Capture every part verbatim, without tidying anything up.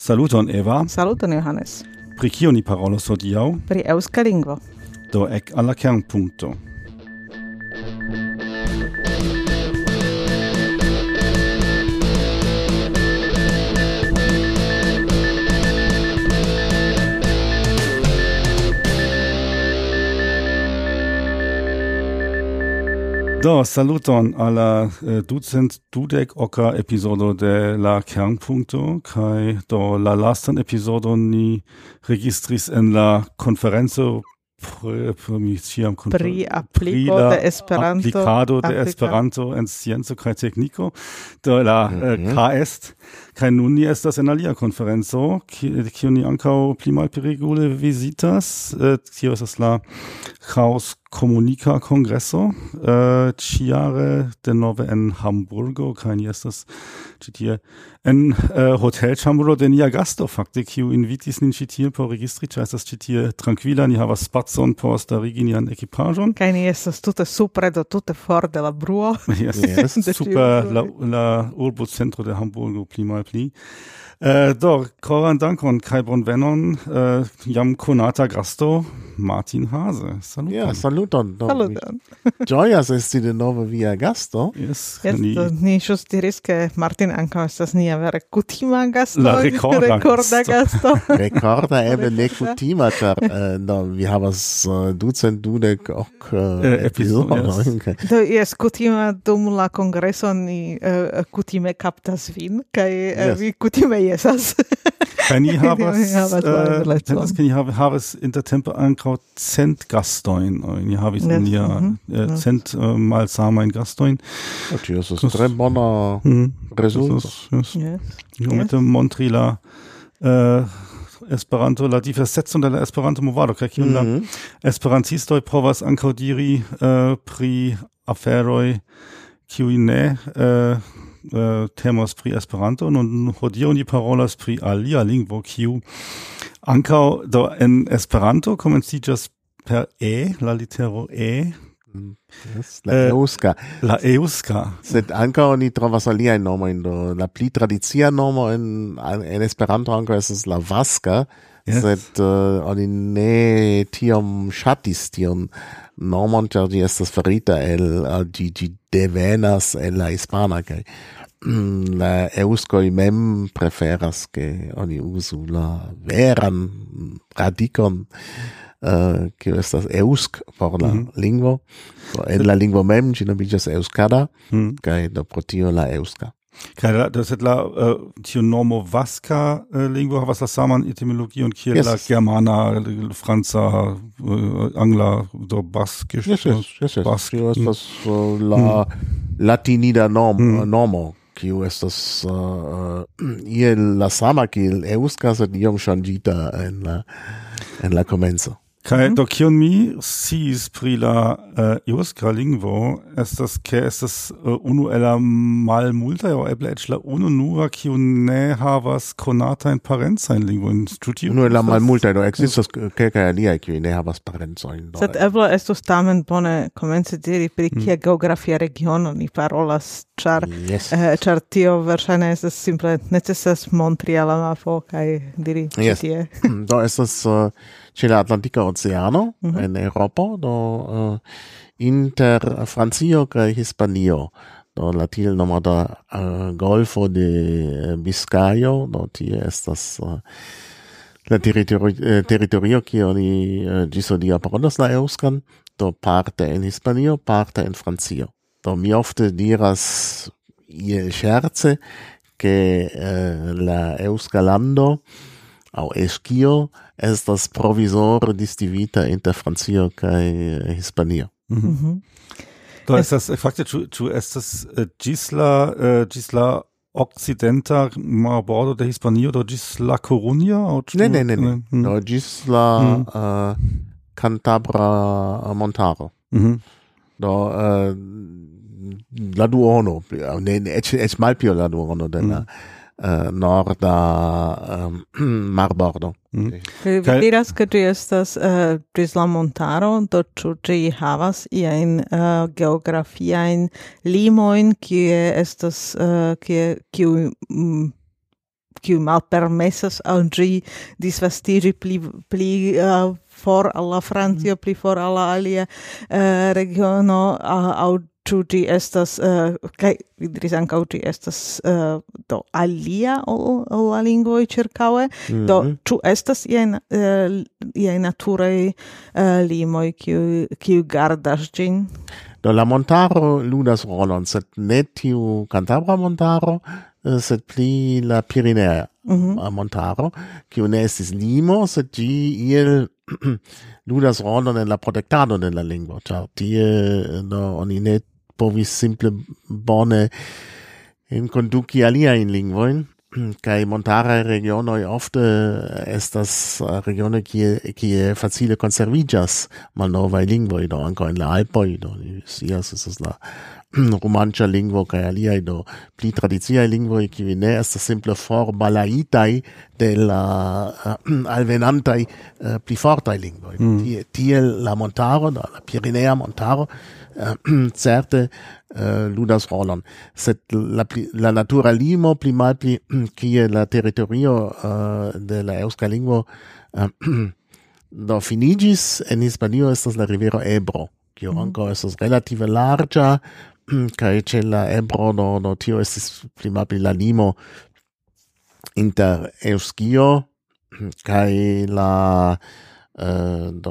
Saluton Eva. Saluton Johannes. Pri kio ni parolos hodiaŭ? Pri eŭska lingvo. Do ek al la kernpunkto. Do, saluton alla uh, ducent dudek oka episodo de la Kernpunkto, kai do la lastan episodo ni registris en la conferenzo pri, pri apliko de Esperanto. Aplicado de Esperanto en scienco kai tekniko, do la mm-hmm. uh, K est, kai nun ni estas en alia conferenzo, kio ni ankaŭ pli malpli regule visitas, uh, kio estas la Chaos Komunika Kongresso, uh, ciare denove en Hamburgo, kai ni estas ĉi tie en uh, hotelĉambro de nia gasto fakte, kiu invitis nin ĉi tie por registri, ĉar estas ĉi tie trankvila, ni havas spacon por starigi nian ekipaĵon. Kaj ni estas tute supre do tute for de la bruo. Yes, yes. Super la, la urbocentro de Hamburgo pli malpli. Uh, do, koran dankon kaj bonvenon uh, jam konata gasto Martin Hase. Saluton. Ja, saluton. No, Saluton. Gioias esti de nove via gasto. Yes, yes, ni, ni ĵus diris ke Martin ankaŭ estas nia vere kutima gasto. La rekorda, rekorda gasto. Rekorda eble ne kutima, ĉar uh, no, vi havas uh, ducent dudek ok uh, epizodo. Yes. Okay. Do jes, kutima dum la kongreso ni uh, kutime kaptas vin, kaj uh, Yes. vi kutime jesas. Kaj ni havas, Ni havas uh, bonvelecon. pensas, ke ni hav- havas intertempe ankaŭ cent gastojn. Ni havis Yes. nia Mhm. uh, cent uh, malsamajn gastojn. Oh, tio estas tre bona Mm. rezulto. Yes, yes. Yes. Iomete montri la uh, Esperanto, la diverseco de la Esperanto-movado, kaj kion la Mhm. esperantistoj povas ankaŭ diri uh, pri aferoj, kiuj ne uh, uh, temos pri Esperanto, nun hodiaŭ ni parolas pri alia lingvo, kiu ankaŭ do en Esperanto komenciĝas per E, la litero E, Yes, la Eh, eŭska. la eŭska. Sed ankaŭ ni trovas aliajn nomojn. Do la pli tradicia nomo en en Esperanto ankaŭ estas la vaska, Yes. sed uh, oni ne tiom ŝatis tion nomon, ĉar ĝi estas farita el uh, ĝi ĝi devenas el la hispana kaj mm, la eŭskoj mem preferas ke oni uzu la veran radikon, uh, kiu estas eŭsk por la Mhm. lingvo. Do, en la lingvo mem ĝi nomiĝas eŭskada, Hmm. kaj do pro tio la eŭska. Kaj la, do sed la uh, tiu nomo vaska uh, lingvo havas la saman etimologion kiel Yes. la germana, l- franca, uh, angla, do baskisch. Yes, yes, yes, yes. Bask. Tio estas uh, la latinida nom, Mm. nomo, kiu estas uh, uh, iel la sama kiel eŭska, sed iom ŝanĝita en la en la komenco. Kaj do kion mi sciis pri la uh, eŭska lingvo estas ke estas uh, unu el la malmultaj aŭ eble eĉ la ununura kiu ne havas konatajn parencajn lingvojn. Ĉu tio Nur la estas- malmultaj, do ekzistas kelkaj aliaj, kiuj ne havas parencojn. do- Sed eble estus tamen bone komenci diri pri kia geografia regiono ni parolas, ĉar Yes. eh, ĉar tio verŝajne estas simple necesas montri al la mapo kaj diri ĉi Yes. tie. Do estas uh, ĉe la Atlantika Oceano en Eŭropo, do uh, inter Francio kaj Hispanio, do la tiel nomata uh, Golfo de Biscayo, do tie estas uh, la teritorio, eh, teritorio kie oni uh, ĝis hodiaŭ parolas la eŭskan, do parte en Hispanio, parte en Francio. Do mi ofte diras iel ŝerce ke uh, la eŭska lando aŭ Eŝkio estas provizore distivita inter Francio kaj Hispanio. Mhm. Do estas fakte ĉu ĉu estas uh, ĝis la uh, ĝis la okcidenta marbordo de Hispanio do ĝis la Coruña aŭ ĉu- Ne, ne, ne, ne. Mm. Do ĝis la uh, Cantabra montaro. Mhm. Do uh, la duono, ne, ne, eĉ eĉ malpli ol la duono de la uh, norda um, marbordo. Mhm. Vi Kaj- diras ke ĝi estas uh, ĝis la montaro, do ĉu ĝi havas iajn uh, geografiajn limojn, kie estas uh, kie kiuj mm, kiu malpermesas al ĝi disvastiĝi pli pli uh, for alla Francio, pli for alla alia uh, regiono uh, aŭ ĉu ĝi estas uh, kaj vi diris ankaŭ ĝi estas uh, do alia ol, ol la lingvoj ĉirkaŭe, mm-hmm. do ĉu estas iaj uh, iaj naturaj uh, limoj kiu kiu gardas ĝin? Do la montaro ludas rolon, sed ne tiu Cantabra montaro, sed pli la Pirinea mm-hmm. montaro, kiu ne estis limo, sed ĝi iel ludas rolon en la protektado de la lingvo, ĉar tie do oni ne povis simple bone enkonduki aliajn lingvojn, kaj montaraj regionoj ofte estas regionoj kie kie facile konserviĝas malnovaj lingvoj, do ankaŭ en la Alpoj, do ni scias, estas la romanĉa lingvo kaj aliaj do pli tradiciaj lingvoj, kiuj ne estas simple forbalaitaj de la uh, alvenantaj uh, pli fortaj lingvoj. Mm. Tie, tiel la montaro, la Pirinea montaro, uh, certe uh, ludas rolon. Sed la, pli, la natura limo pli malpli kie la teritorio uh, de la eŭska lingvo uh, do finigis en Hispanio estas la rivero Ebro, kiu mm. ankaŭ estas relative larĝa, kaj ĉe la Ebro do, do tio estis pli malpli la limo inter Eŭskio kaj la uh, do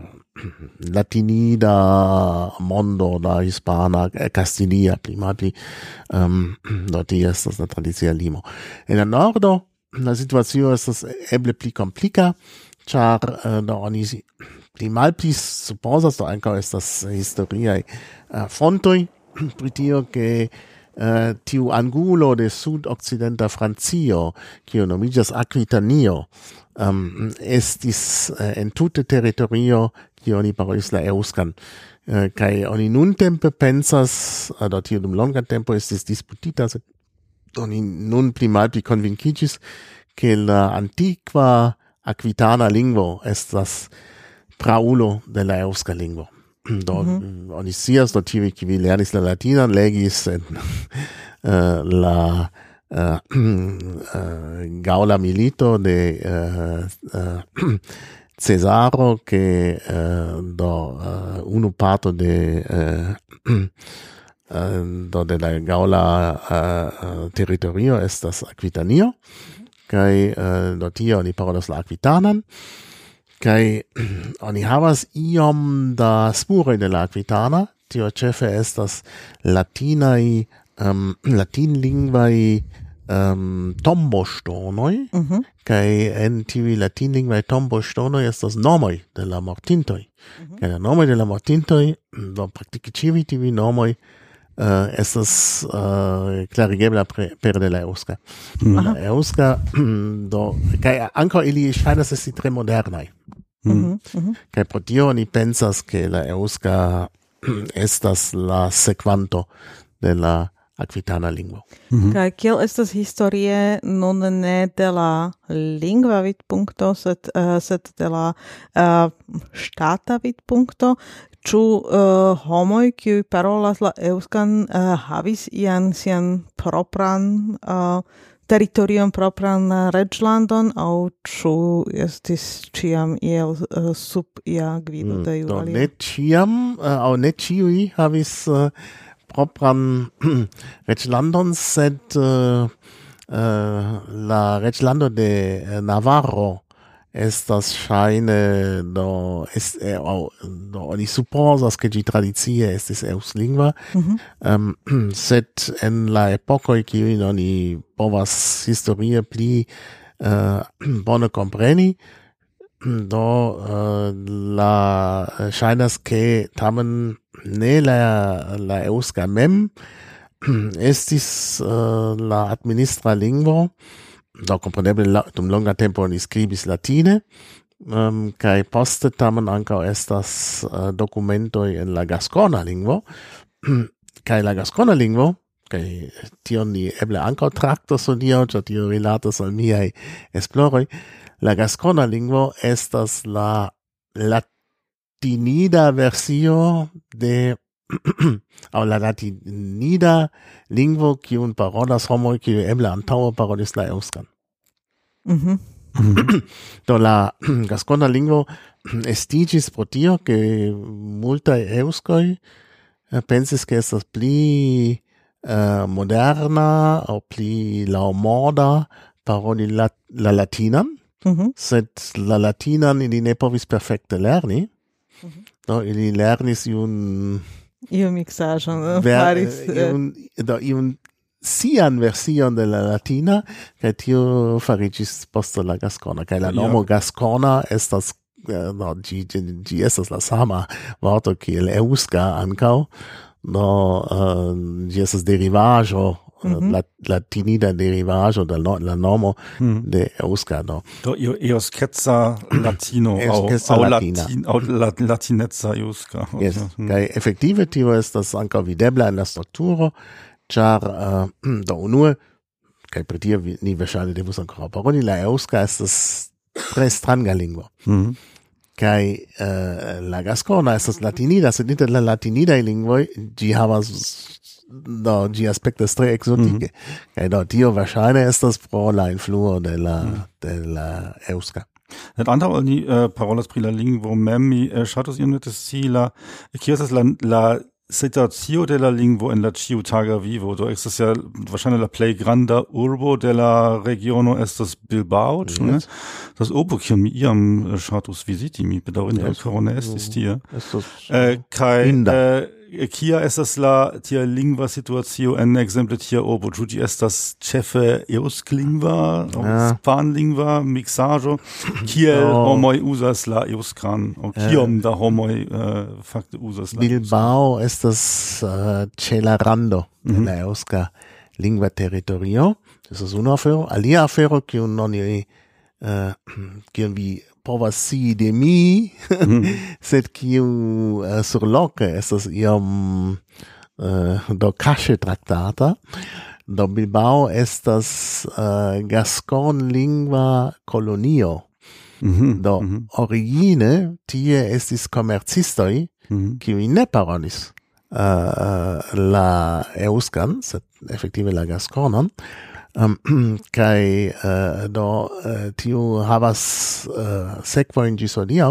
latinida mondo da hispana castilia pli malpli um, do tie estas la tradicia limo. En la nordo la situacio estas eble pli komplika, ĉar uh, do oni pli malpli supozas, do ankaŭ estas historiaj uh, fontoj pri tio che uh, tiu angulo de sud-occidenta Francio, kiu nomiĝas Akvitanio, um, estis uh, en tute teritorio kiu oni parolis la eŭskan. Uh, kaj oni nuntempe pensas, uh, do tio dum longa tempo estis disputita, sed oni nun pli malpli konvinkiĝis, ke la antikva akvitana lingvo estas praulo de la eŭska lingvo. Do, mm-hmm. oni scias, do tiuj, kiuj lernis la latinan, legis en uh, la uh, uh, Gaula milito de uh, uh, Cesaro, que uh, do uh, unu parto de uh, uh, do de la Gaula uh, teritorio estas Akvitanio, kaj uh, do tie oni parolas la akvitanan, kai oni havas iom da spuroj de la akvitana, tio ĉefe estas latinaj um, latinlingvaj um, tomboŝtonoj, mm-hmm. kaj en tiuj latinlingvaj tomboŝtonoj estas nomoj de la mortintoj. Mm-hmm. Kaj la nomoj de la mortintoj, do praktike ĉiuj tiuj nomoj uh, estas uh, klarigebla per de la eŭska. Mm-hmm. La eŭska, do kaj ankaŭ ili ŝajnas esti tre modernaj. Mm. Mm-hmm. Kaj pro tio ni pensas ke la eŭska estas la sekvanto de la akvitana lingvo. Mm-hmm. Kaj kiel estas historie nun ne de la lingva vidpunkto, sed, uh, sed de la uh, ŝtata vidpunkto, ĉu uh, homoj, kiuj parolas la eŭskan, uh, havis ian sian propran uh, teritorion propran reĝlandon, aŭ ĉu estis ĉiam iel uh, sub ia gvido de iu alia? Ne ĉiam, aŭ ne ĉiuj havis uh, propran reĝlandon, sed uh, uh, la reĝlando de Navarro estas ŝajne do, est, eh, oh, do oni supozas ke ĝi tradicie estis eŭslingva, mm-hmm. um, sed en la epokoj kiujn oni povas historie pli uh, bone kompreni, do uh, la ŝajnas ke tamen ne la, la eŭska mem estis uh, la administra lingvo. Do kompreneble dum longa tempo oni skribis latine, um, kaj poste tamen ankaŭ estas uh, dokumentoj en la gaskona lingvo, kaj la gaskona lingvo, kaj tion ni eble ankaŭ traktos hodiaŭ, ĉar tio rilatas al miaj esploroj, la gaskona lingvo estas la latinida versio de aŭ la latinida lingvo kiun parolas homoj kiuj eble antaŭe parolis la eŭskan. Mhm. Do la gascona lingvo estiĝis pro tio ke multaj eŭskoj eh, pensis ke estas pli eh, moderna aŭ pli laŭmoda paroli la, la latinan, Mhm. sed la latinan ili ne povis perfekte lerni. Do ili lernis iun Io mixaĵon eh, ver, faris. eh, eh, iun, do iun sian version de la latina, kaj tio fariĝis poste la gascona, kaj la nomo Ja. gascona estas eh, no, ĝi, ĝi, ĝi estas la sama vorto kiel eŭska ankaŭ, do uh, ĝi estas derivaĵo, Mhm. la, latinida derivaĵo de no, la nomo de eŭska, do. Do io euskeca latino Euskeca au latina. latin au la, latinezza euska. Yes. Mhm. Kaj efektive tio estas ankaŭ videbla en la strukturo, ĉar uh, do unue, kaj pri tio vi- ni verŝajne devus ankoraŭ paroli, la eŭska estas tre stranga lingvo. Mhm. Kaj uh, la gascona estas latinida, sed inter la latinidaj lingvoj ĝi havas do ĝi aspektas tre ekzotike. Kaj do tio verŝajne estas pro la influo de la de la eŭska. Et antaŭ ol ni uh, parolas pri la lingvo mem, mi uh, ŝatus iom netesci la kio estas la, la situacio de la lingvo en la ĉiutaga vivo. Do estas ja verŝajne la plej granda urbo de la regiono estas Bilbao, ĉu ne? Yes. Das urbo, kiun mi iam uh, ŝatus viziti, mi bedaŭrinde Yes. ankoraŭ ne estis tie. Estas Eh, kai Inda. eh, kia estas la tia lingva situacio en ekzemple tia urbo, ĉu ĝi estas ĉefe eŭsklingva aŭ Ja. hispanlingva miksaĵo, kiel No. homoj uzas la eŭskran aŭ kiom da homoj eh, fakte uzas la Bilbao estas uh, ĉe la rando de la eŭska lingva teritorio. Estas unu afero. Alia afero, kiun oni uh, kiun vi povas scii de mi, sed kiu uh, surloke estas iom uh, do kaŝe traktata. Do Bilbao estas uh, gascon-lingva kolonio. Mhm. Do origine tie estis komercistoj, Mhm. kiuj ne parolis uh, la eŭskan, sed efektive la gasconan, um, kaj uh, do uh, tiu havas uh, sekvojn ĝis hodiaŭ.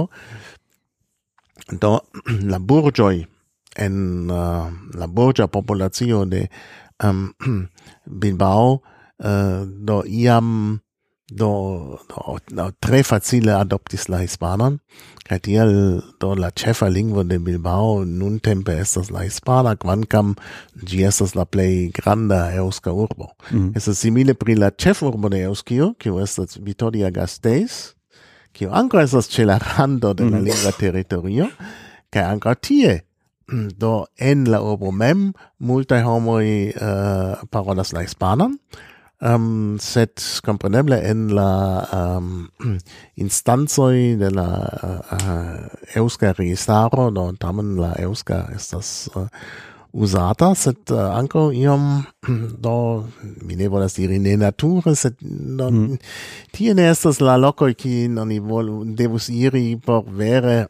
Do la burĝoj en uh, la burĝa populacio de um, Bilbao uh, do iam do, do, do tre facile adoptis la hispanan, kaj tiel do la ĉefa lingvo de Bilbao nuntempe estas la hispana, kvankam ĝi estas la plej granda eŭska urbo. Estas simile pri la ĉefurbo de Eŭskio, kiu estas Vitoria-Gasteiz, kiu ankaŭ estas ĉe la rando de la lingva teritorio, kaj ankaŭ tie do en la urbo mem multaj homoj uh, parolas la hispanan, Um, sed compreneble en la um, instancoj de la uh, eŭska registaro, do tamen la eŭska estas uh, uzata, sed uh, ankaŭ iom do mi ne volas diri ne nature, sed do, mm. tie ne estas la lokoj kien oni vol, devus iri por vere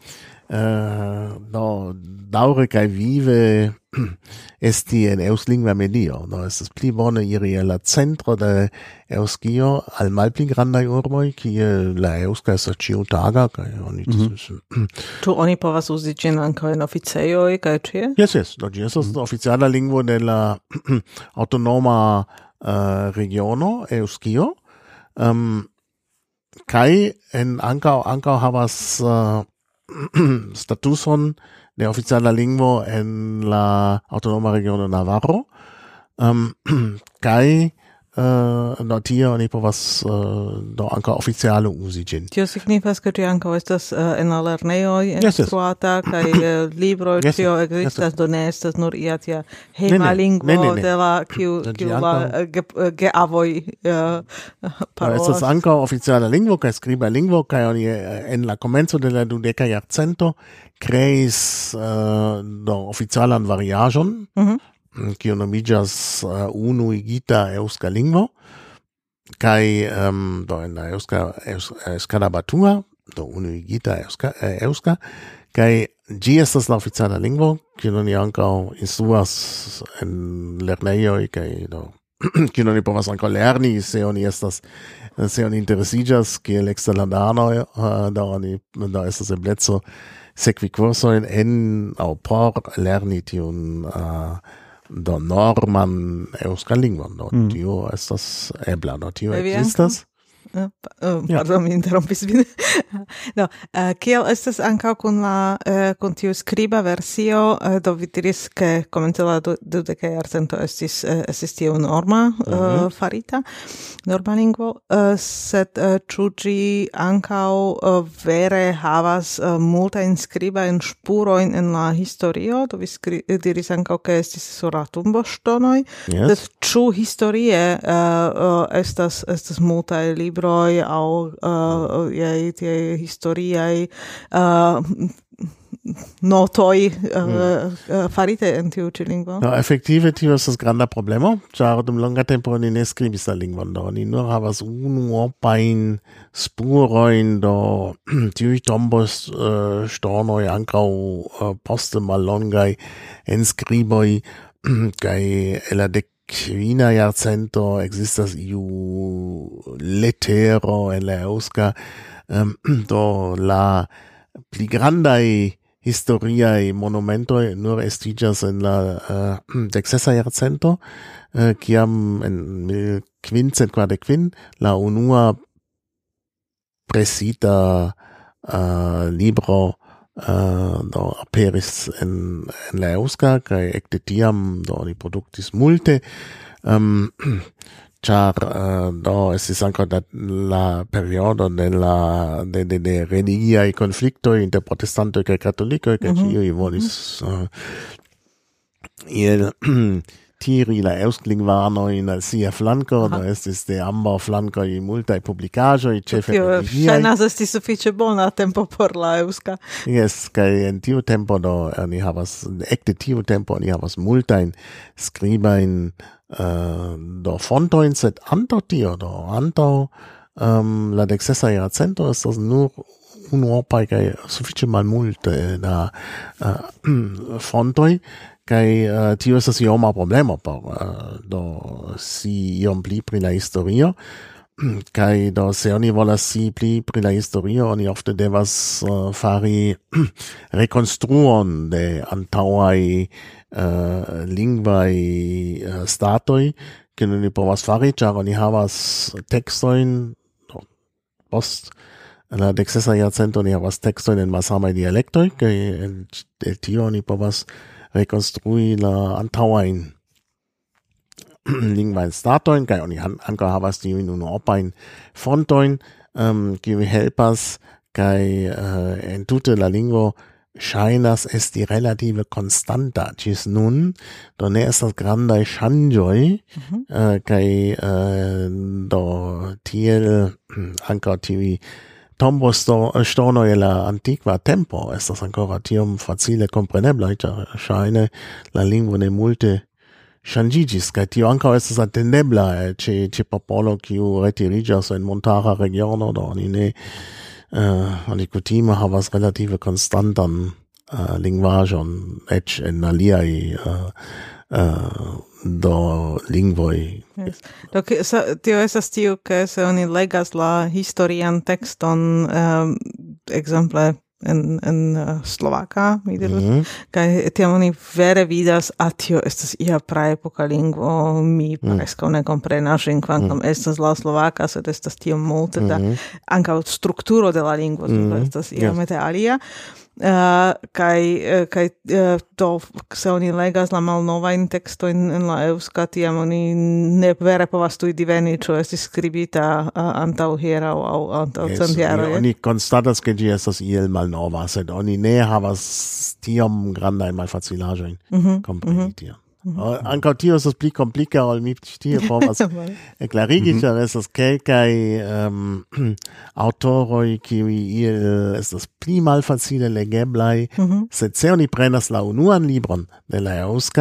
uh, do daŭre kaj vive esti en eŭslingva medio. Do estas pli bone iri al la centro de Eŭskio al malpli grandaj urboj, kie la eŭska estas ĉiutaga kaj oni Ĉu oni povas uzi ĝin ankaŭ en oficejoj kaj ĉie? Yes, yes. Do ĝi estas oficiala lingvo de la aŭtonoma uh, regiono Eŭskio. Um, kaj en ankaŭ ankaŭ havas uh, statuson de oficiala lingvo en la autonoma regiono Navarro. Um, kaj uh, do tie oni povas uh, do ankaŭ oficiale uzi ĝin. Tio signifas, ke ĝi ankaŭ estas uh, en la lernejoj Yes, yes. instruata kaj uh, libroj, Yes, tio yes. ekzistas, do ne estas nur ia tia hejma Ne, ne. lingvo Ne, ne, ne. de la kiu Do ĝi kiu la ankaŭ- uh, ge- geavoj uh, Do parolas. estas ankaŭ oficiala lingvo kaj skriba lingvo, kaj oni eh, en la komenco de la dudeka jarcento kreis uh, do oficialan variaĵon, Mhm. kiu nomiĝas uh, unuigita eŭska lingvo, kaj um, do en la eŭska eŭskara batua, do unuigita eŭska, eh, eŭska, kaj ĝi estas la oficiala lingvo, kiun oni ankaŭ instruas en lernejoj kaj do kiun oni povas ankaŭ lerni, se oni estas se oni interesiĝas kiel eksterlandanoj, uh, do oni do estas ebleco sekvi kursojn en aŭ por lerni tiun uh, do norman eŭskan lingvon. Do mm. tio estas ebla, do tio ekzistas. Uh, uh, pardon, mi interrompis vin. no, uh, kiel estas ankaŭ kun la uh, kun tiu skriba versio, uh, do vi diris ke komence la dudeka jarcento estis uh, estis tiu norma uh, mm-hmm. farita, norma lingvo, uh, sed uh, ĉu ĝi ankaŭ uh, vere havas uh, multajn skribajn ŝpurojn en la historio? Do vi skri- diris ankaŭ ke estis sur la tomboŝtonoj, yes. sed ĉu historie uh, uh, estas estas multaj libroj au uh, je tie historiaj uh, notoj uh, uh, farite en tiu ĉi lingvo? No, efektive tio estas granda problemo, ĉar dum longa tempo oni ne skribis la lingvon, do oni nur havas unuopajn spurojn, do tiuj tomboŝtonoj uh, ankaŭ uh, poste mallongaj enskriboj kaj el la dek Kvina jarcento existas iu letero en la eŭska, um, do la pli grandaj historiaj monumentoj nur estiĝas en la uh, deksesa jarcento, uh, kiam en mil kvincent kvardek kvin la unua presita uh, libro Uh, do aperis en, en la eŭska, kaj ekde tiam do oni produktis multe, um, ĉar uh, do estis ankaŭ la periodo de la de de, de religiaj konfliktoj inter protestantoj kaj katolikoj, kaj mm-hmm. ĉiuj volis uh, iel tiri la eŭsklingvanojn al sia flanko, do estis de ambaŭ flankoj multaj publikaĵoj, ĉefe religiaj. Ŝajnas esti sufiĉe bona tempo por la eŭska. Yes, kaj en tiu tempo do oni havas, ekde tiu tempo oni havas multajn skribajn uh, do fontojn, sed antaŭ tio, do antaŭ um, la deksesa jarcento estas nur unuopaj kaj sufiĉe malmulte da uh, fontoj, kaj uh, tio estas ioma problemo por uh, do si iom pli pri la historio, kaj do se oni volas si pli pri la historio, oni ofte devas uh, fari rekonstruon de antaŭaj uh, lingvaj uh, statoj, kiun oni povas fari, ĉar oni havas tekstojn do, post la deksesa jarcento oni havas tekstojn en malsamaj dialektoj, kaj el, el tio oni povas rekonstrui la antaŭajn lingvajn statojn, kaj oni ankaŭ havas tiujn unuopajn fontojn, um, kiuj helpas, kaj uh, entute la lingvo ŝajnas esti relative konstanta ĝis nun, do ne estas grandaj ŝanĝoj, mm-hmm. uh, kaj uh, do tiel ankaŭ tiuj tomboŝtonoj el la antikva tempo estas ankoraŭ tiom facile kompreneblaj, ĉar ŝajne la lingvo ne multe ŝanĝiĝis, kaj tio ankaŭ estas atendebla ĉe ĉe popolo kiu retiriĝas en montara regiono, do oni ne uh, oni kutime havas relative konstantan uh, lingvaĵon eĉ en aliaj uh, uh, do lingvoj. Yes. Do, so, tio estas tio, ke se oni legas la historian tekston, um, exemple en, en uh, Slovaka, mi dirus, mm-hmm. kaj tiam oni vere vidas, a tio estas ia praepoka lingvo, mi mm. preskaŭ ne komprenas ĝin, kvankam mm. estas la Slovaka, sed estas tiom multe da mm-hmm. ankaŭ strukturo de la lingvo, mm-hmm. estas iomete yes. alia. Uh, kaj uh, kaj uh, to se oni legas la malnovajn tekstojn en la eŭska, tiam oni ne vere povas tuj diveni, ĉu estis skribita uh, antaŭ hieraŭ aŭ antaŭ yes, cent jaroj. Oni konstatas, ke ĝi estas iel malnova, sed oni ne havas tiom grandajn malfacilaĵojn mm-hmm. kompreni tion. Mm-hmm. Ankaŭ tio estas pli komplika ol mi tie povas klarigi, ĉar mm-hmm. estas kelkaj um, aŭtoroj kiuj iel estas pli malfacile legeblaj, mm-hmm. sed se oni prenas la unuan libron de la eŭska,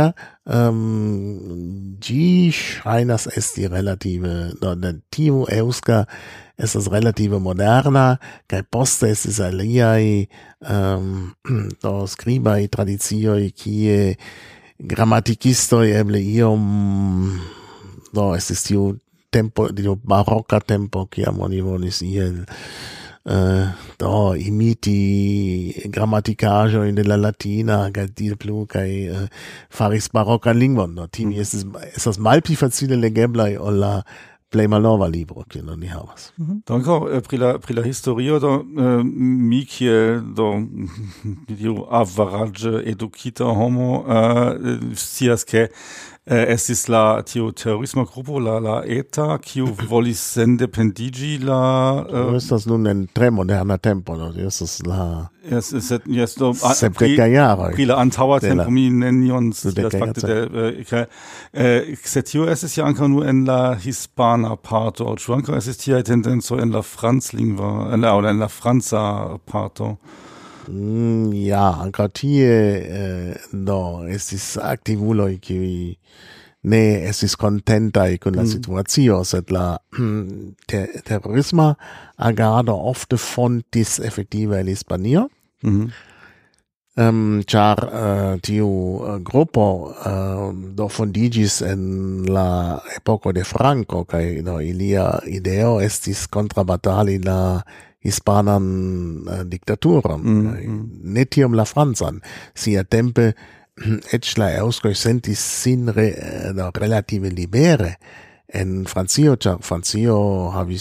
um, ĝi ŝajnas esti relative, do de tiu eŭska estas relative moderna, kaj poste estis aliaj um, do skribaj tradicioj, kie gramatikistoj eble iom do estis tiu tempo, tiu barocca tempo, kiam oni volis iel Uh, do imiti grammatikaĵo de la latina kaj tiel plu kaj uh, faris barokan lingvon. Do tiuj mm. estas estas malpli facile legeblaj ol la plej malnova libro kiun oni havas. Mm-hmm. Do ankaŭ uh, pri la pri la historio do uh, mi kiel do tiu avaraĝe edukita homo uh, scias ke Uh, estis la tiu terorisma grupo la la ETA kiu volis sendependigi la uh, estas nun en tre moderna tempo, no? Estas la yes, yes, yes, do, sepdeka jaroj pri la antaŭa tempo mi nenion scias fakte de uh, sed tio estis ja ankaŭ nur en la hispana parto, ĉu ankaŭ estis tiaj tendencoj en la franclingva en la en la franca parto? Mm, ja, ankaŭ tie eh, do estis aktivuloj kiuj ne estis kontentaj kun la mm. situacio, sed la te, terorisma agado ofte fontis efektive el Hispanio. Mm-hmm. Um, char uh, tiu uh, grupo uh, do fondigis en la epoko de Franco, kaj no, ilia ideo estis kontrabatali la hispanan uh, diktaturon, mm-hmm. ne tiom la francan. Sia tempe eĉ la eŭskoj sentis sin re, no, relative libere en Francio, ĉar Francio havis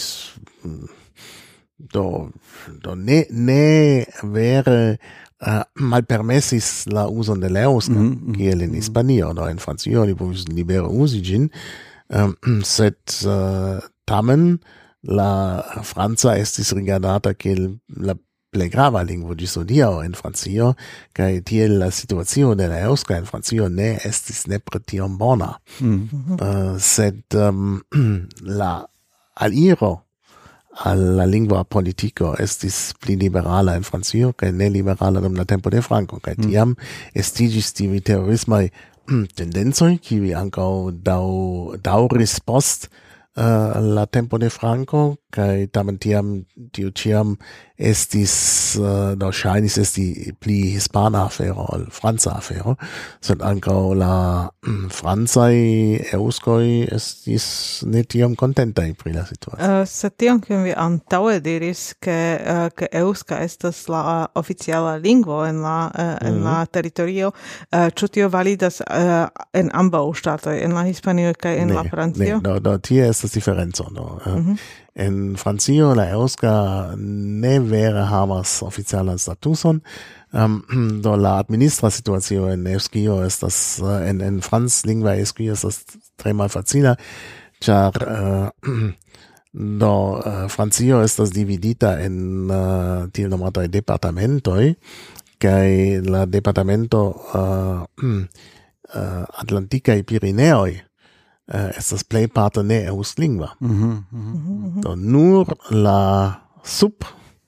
do, do ne, ne vere uh, malpermesis la uzon de la eŭska, mm-hmm. kiel en Hispanio. Do en Francio oni povis libere uzi ĝin, um, sed uh, tamen la franca estis rigardata kiel la plej grava lingvo ĝis hodiaŭ en Francio, kaj tiel la situacio de la eŭska en Francio ne estis nepre tiom bona. Mm-hmm. Uh, sed um, la aliro al la lingva politiko estis pli liberala en Francio kaj ne liberala dum la tempo de Franco, kaj tiam estiĝis tiuj terorismaj tendencoj, kiuj ankaŭ daŭris post Uh, la tempo de Franco, kaj tamen tiam tiu ĉiam estis uh, do ŝajnis esti pli hispana afero ol franca afero, sed ankaŭ la mm, francaj eŭskoj estis ne tiom kontentaj pri la situacio. Uh, sed tion kion vi antaŭe diris, ke uh, ke eŭska estas la uh, oficiala lingvo en la uh, en mm-hmm. la teritorio, uh, ĉu tio validas uh, en ambaŭ ŝtatoj, en la Hispanio kaj en ne, la Francio? Ne, do, do tie estas diferenco, no. Mm-hmm. En Francio la eŭska ne vere havas oficialan statuson, um, do la administra situacio en eŭskio estas uh, en en franclingva eŭskio estas tre malfacila, ĉar uh, do uh, Francio estas dividita en uh, tiel nomataj departamentoj, kaj la departamento uh, uh, Atlantikaj Pirineoj Uh, estas plej parte ne eŭsklingva. Mm-hmm, mm-hmm. Do nur la sub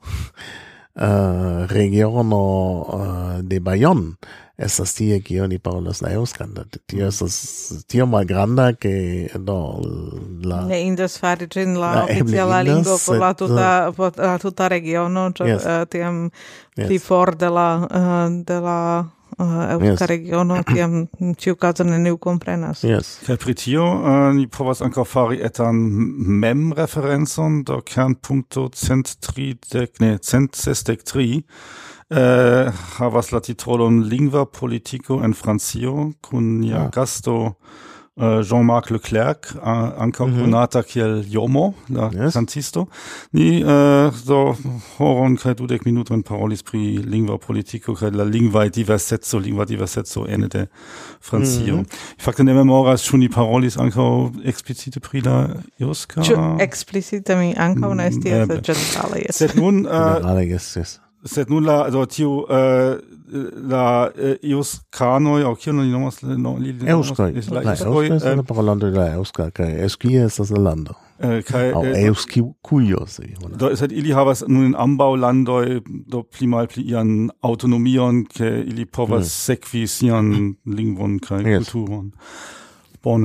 uh, regiono uh, de Bayonne estas tie kie oni parolas la eŭskan. Tio estas tio malgranda ke do la ne indas fari ĝin la oficiala lingvo por la tuta por la tuta regiono, ĉar yes. uh, tiam pli yes. for de la uh, de la Uh, eŭska yes. regiono, kiam ĉiukaze neniu komprenas. Yes. Kaj pri tio uh, ni povas ankaŭ fari etan mem-referencon do kernpunkto cent tridek, ne, cent sesdek tri uh, havas la titolon Lingva politiko en Francio kun nia ah. gasto uh, Jean-Marc Leclerc, uh, ankaŭ mm-hmm. konata kiel Jomo, la yes. kantisto. Ni uh, do horon kaj dudek minutojn parolis pri lingva politiko kaj la lingvaj diverseco, lingva diverseco ene de Francio. Mm-hmm. Fakte ne memoras, ĉu ni parolis ankaŭ eksplicite pri la eŭska? Ĉu eksplicite mi ankaŭ ne scias, sed ĝenerale jes. Sed nun ĝenerale jes, jes. Sed nun la do tiu uh, la eŭskanoj aŭ kion oni nomas no, li eŭskoj la eŭskoj estas la parolantoj de la eŭska kaj eŭskio estas la lando kaj aŭ eŭskikujo se do sed ili havas nun en ambaŭ landoj do pli malpli ian aŭtonomion ke ili povas mm. sekvi sian lingvon kaj yes. kulturon. Bone.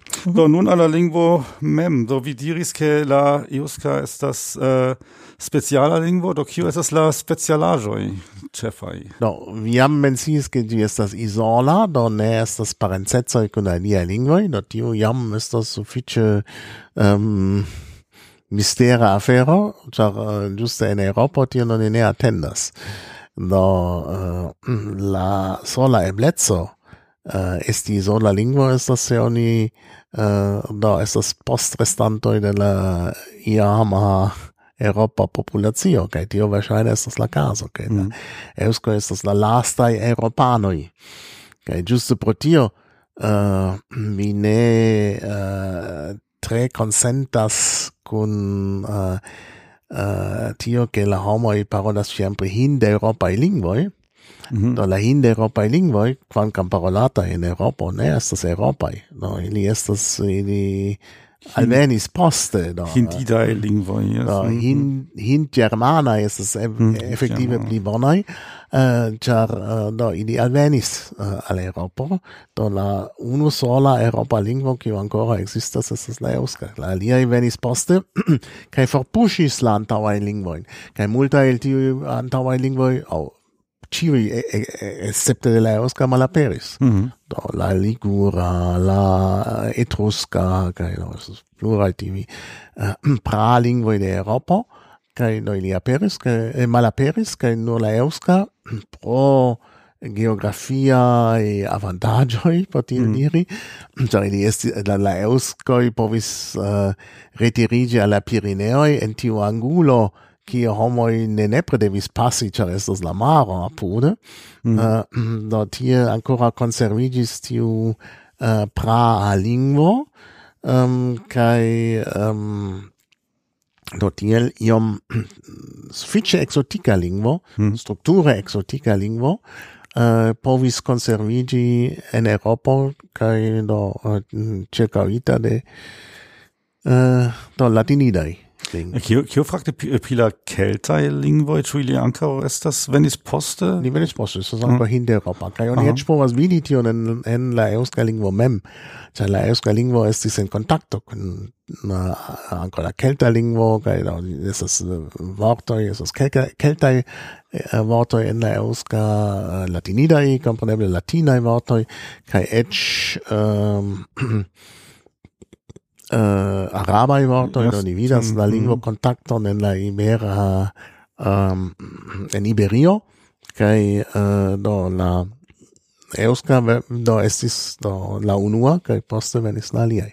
Do nun alla lingvo mem, do vi diris che la iuska estas uh, speciala lingvo, do kio estas la specialaĵoj ĉefaj? Do vi jam menciis ke ĝi estas izola, do ne estas parencecoj kun aliaj lingvoj, do tio jam estas sufiĉe um, mistera afero, ĉar uh, ĝuste en Eŭropo tio oni ne atendas. Do uh, la sola ebleco uh, esti izola lingvo estas se oni uh, do estas postrestantoj de la iama Europa populacio, kaj tio verŝajne estas la kazo, kaj mm. la eŭsko estas la lastaj eŭropanoj. Kaj ĝuste pro tio uh, mi ne uh, tre konsentas kun uh, uh, tio ke la homoj parolas ĉiam pri hindeŭropaj lingvoj. Mm-hmm. Do la hindeŭropaj lingvoj, kvankam parolata en Eŭropo, ne estas eŭropaj. Do ili estas ili alvenis poste. Do, Hindidaj lingvoj. Yes. Do, hin, hin germana estas mm, efektive pli bonaj, uh, ĉar uh, do ili alvenis uh, al Eŭropo. Do la unu sola eŭropa lingvo kiu ankoraŭ ekzistas estas la eŭska. La aliaj venis poste kaj forpuŝis la antaŭajn lingvojn. Kaj multaj el tiuj antaŭaj lingvoj aŭ ciui escepte de la eŭska malaperis. Mm-hmm. Do la ligura, la etrusca, kaj do pluraj tiuj uh, pralingvoj de Eŭropo, kaj do ili aperis, kaj malaperis, kaj nur la eŭska pro geografiaj avantaĝoj, por tiel diri, ĉar ili estis la, la eŭskoj povis uh, retiriĝi al la Pireneoj en tiu angulo kie homoj ne nepre devis passi, ĉar estas la maro apude. Mm. Uh, do tie ancora konserviĝis tiu uh, praa lingvo, um, kaj um, do tiel iom sufiĉe eksotika lingvo, mm. strukture eksotika lingvo, uh, povis konserviĝi en Eŭropo kaj do uh, ĉirkaŭita de uh, do latinidaj. Kio, kio fragte pri la keltaj lingvoj, ĉu ili ankaŭ estas venis poste? Li venis poste, estas ankaŭ mm. hindeŭropa. Kaj oni eĉ povas vidi tion en, en la eŭska lingvo mem, ĉar la eŭska lingvo estis en kontakto kun uh, ankaŭ la kelta lingvo, kaj do estas vortoj, estas keltaj uh, vortoj en la eŭska, uh, latinidaj, kompreneble latinaj vortoj, kaj eĉ um, Uh, arabai vortoj, yes. Do ni vidas la lingvo kontakton en la ibera um, en Iberio, kaj uh, do la eŭska do estis do la unua, kaj poste venis la aliaj.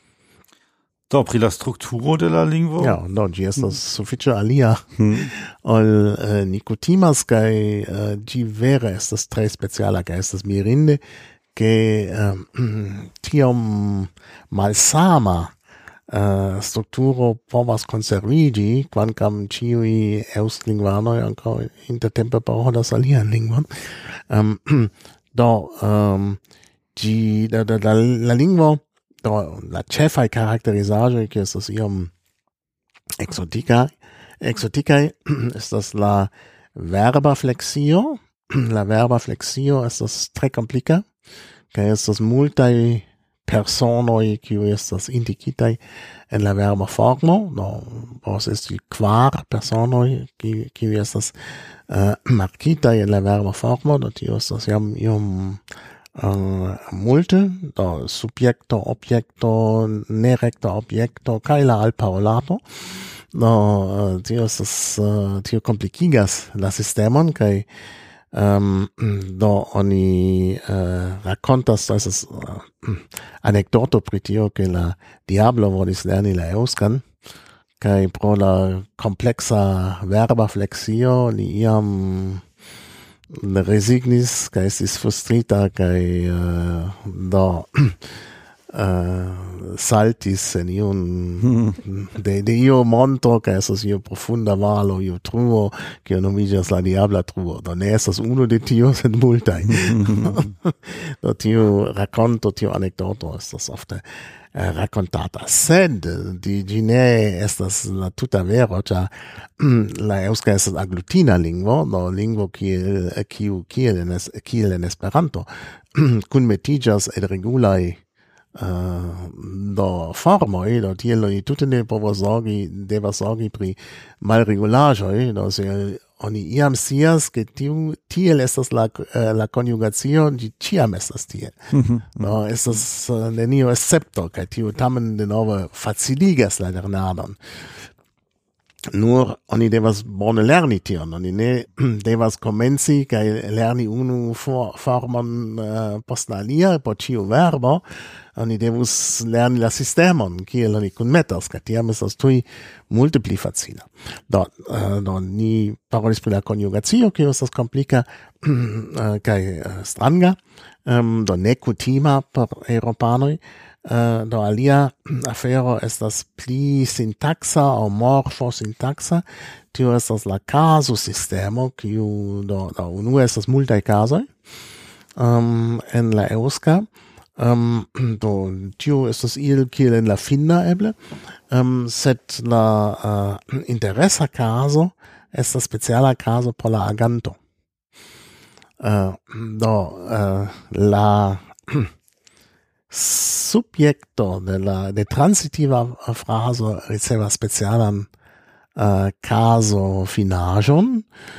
Do pri la strukturo de la lingvo? Ja, do ĝi estas hmm. sufiĉe alia hmm. ol uh, ni kutimas, kaj uh, ĝi vere estas tre speciala, kaj estas mirinde che um, tiom malsama uh, strukturo povas konservigi, kvankam ĉiuj eŭsklingvanoj ankaŭ intertempe parolas alian lingvon. Um, do um, ĝi la, la, la lingvo, do la ĉefaj karakterizaĵoj, kiuj estas iom eksotikaj, eksotikaj estas la verba fleksio. La verba fleksio estas tre komplika. Kaj estas multaj personoj kiuj estas indikitaj en la verba formo, do povas esti kvar personoj kiuj estas uh, markitaj en la verba formo, do tio estas jam iom uh, multe, do subjekto, objekto, nerekta objekto kaj la alparolato. Do uh, tio estas uh, tio komplikigas la sistemon kaj Um, do oni uh, rakontas, das ist uh, anekdoto pri tio, ke la diablo volis lerni la eŭskan, kaj pro la kompleksa verba fleksio li iam resignis kaj estis frustrita kaj uh, do uh, saltis en iun de, de io monto, kaj estas io profunda valo, io truo, kio nomiĝas la diabla truo. Do ne estas unu de tio, sed multaj. Do tiu rakonto, tiu anekdoto estas ofte uh, rakontata. Sed di ĝi ne estas la tuta vero, ĉar la eŭska estas aglutina lingvo, do lingvo kiel kiu kiel en, kiel en Esperanto kunmetiĝas el regulaj uh, do formoi, do tiel oni tute ne povas zorgi, devas zorgi pri malregulaĵoj, do se oni iam scias ke tiu tiel estas la la konjugacio, ĝi ĉiam estas tiel. Do estas uh, nenio escepto, kaj tiu tamen denove faciligas la lernadon. Nur oni devas bone lerni tion, oni ne devas komenci kaj lerni unu for, formon uh, post la alia por ĉiu verbo. Oni devus lerni la sistemon, kiel oni kunmetas, kaj tiam estas tuj multe pli facila. Do, uh, do ni parolis pri la konjugacio, kio estas komplika uh, kaj uh, stranga, um, do nekutima por eŭropanoj. Uh, do alia afero estas pli sintaxa aŭ morfo sintaxa, tio estas la kazo sistemo, kiu do, do unue estas multaj kazoj um, en la eŭska. Um, do tio estas iel kiel en la finna eble, um, sed la uh, interesa caso estas speciala caso por la aganto. Uh, do uh, la subjekto de la de transitiva frazo ricevas specialan uh, caso finaĵon,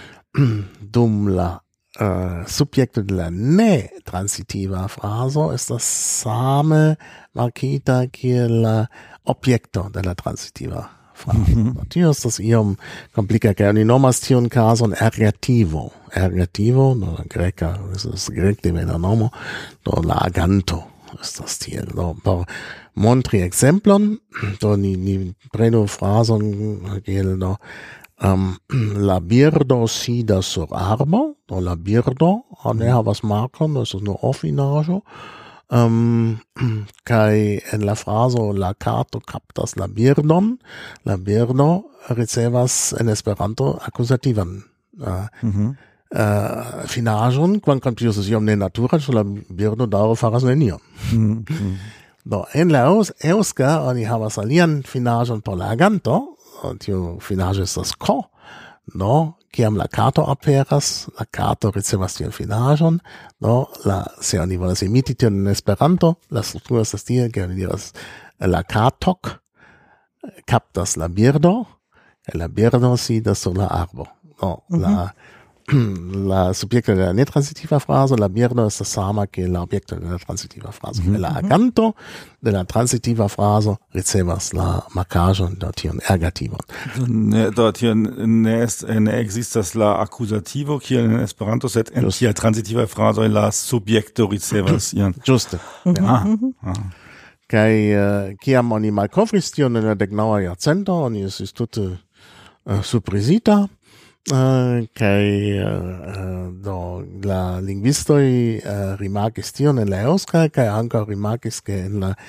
dum la Uh, subjekto de la ne transitiva frazo estas same markita kiel la objekto de la transitiva frazo. Mm-hmm. Tio estas iom komplika, kaj oni nomas tion kazon ergativo. Ergativo, no greka, estas grek-devena nomo, do la aganto estas tiel. Do por montri ekzemplon, do ni, ni prenu frazon kiel do Um, la birdo sidas sur arbo, do la birdo, ne havas markon, do estas nur ofinaĵo, um, kaj en la frazo la kato kaptas la birdon, la birdo ricevas en Esperanto akuzativan uh, mm-hmm. uh, finaĵon, kvankam tio estas iom nenatura, ĉar la birdo daŭre faras nenion. Mm-hmm. Do en la eŭska oni havas alian finaĵon por la aganto, tio finaĵo estas ko, no, kiam la kato aperas, la kato ricevas tiun finaĵon, no, la, se oni volas imiti tion en Esperanto, la strukturo estas tiel, ke oni diras la katok kaptas la birdo, kaj la birdo sidas sur la arbo. No, mm-hmm. la la subjekto de la netransitiva frazo, la birdo estas sama kiel la objekto de la transitiva frazo. Mm-hmm. La aganto de la transitiva frazo ricevas la markaĵon do tion ergativon. Ne, do tion ne, ne ekzistas la akuzativo kiel en Esperanto, sed en tia transitiva frazo la subjekto ricevas ian. Ĝuste. Ah, ah. Kaj uh, kiam oni malkovris tion en la deknaŭa jarcento, oni estis tute uh, surprizita. Uh, kai uh, do la lingvistoj uh, rimarkis tion en la eŭska, kaj ankaŭ rimarkis ke en la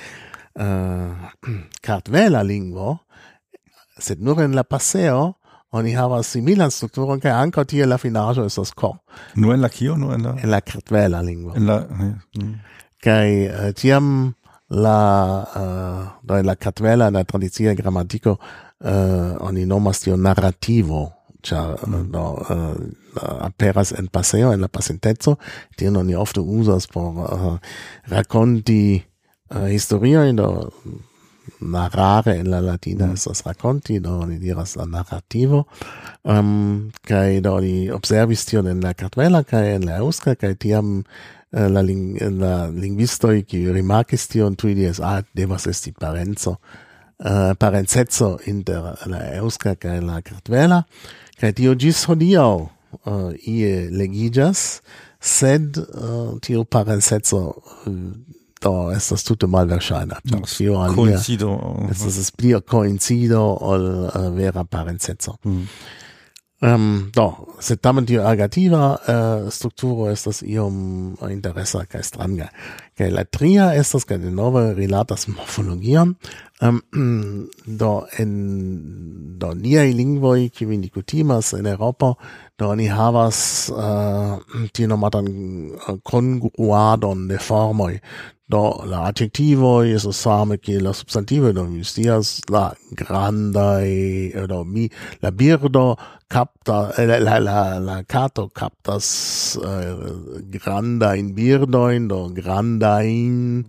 uh, kartvela lingvo, sed nur en la paseo, oni havas similan strukturon, kaj ankaŭ tie la finaĵo estas ko. Nur en la kio? Nur en la? En la kartvela lingvo. En la... Mm. Kaj uh, tiam la uh, do en la kartvela, en la tradicia gramatiko, uh, oni nomas tion narrativo, ĉar mm. no, uh, aperas en paseo, en la pasinteco, tion oni ofte uzas por uh, rakonti uh, historiojn, do narrare en la latina mm. estas rakonti, do oni diras la narrativo, um, kaj do oni observis tion en la kartvela kaj en la eŭska, kaj tiam uh, la, ling la lingvistoj kiuj rimarkis tion tuj diris, ah, devas esti parenco, uh, parenceco inter la eŭska kaj la kartvela. Kaj tio ĝis hodiaŭ uh, ie legiĝas, sed uh, tio parenceco uh, do estas tute malverŝajna. Koincido. Estas pli koincido ol uh, vera parenceco. Mm. Um, do, sed tamen tio ergativa uh, strukturo estas iom interesa kaj stranga. Kaj la tria estas, kaj denove rilatas morfologion, um, do en do niaj lingvoj, kiuj ni kutimas en Eŭropo, do oni havas uh, tiu nomatan kongruadon de formoj. Do la adjektivoj estas same kiel la substantivoj, do mi scias la grandaj, do mi la birdo capta, la, la, la, la kato captas uh, grandajn birdojn, do grandajn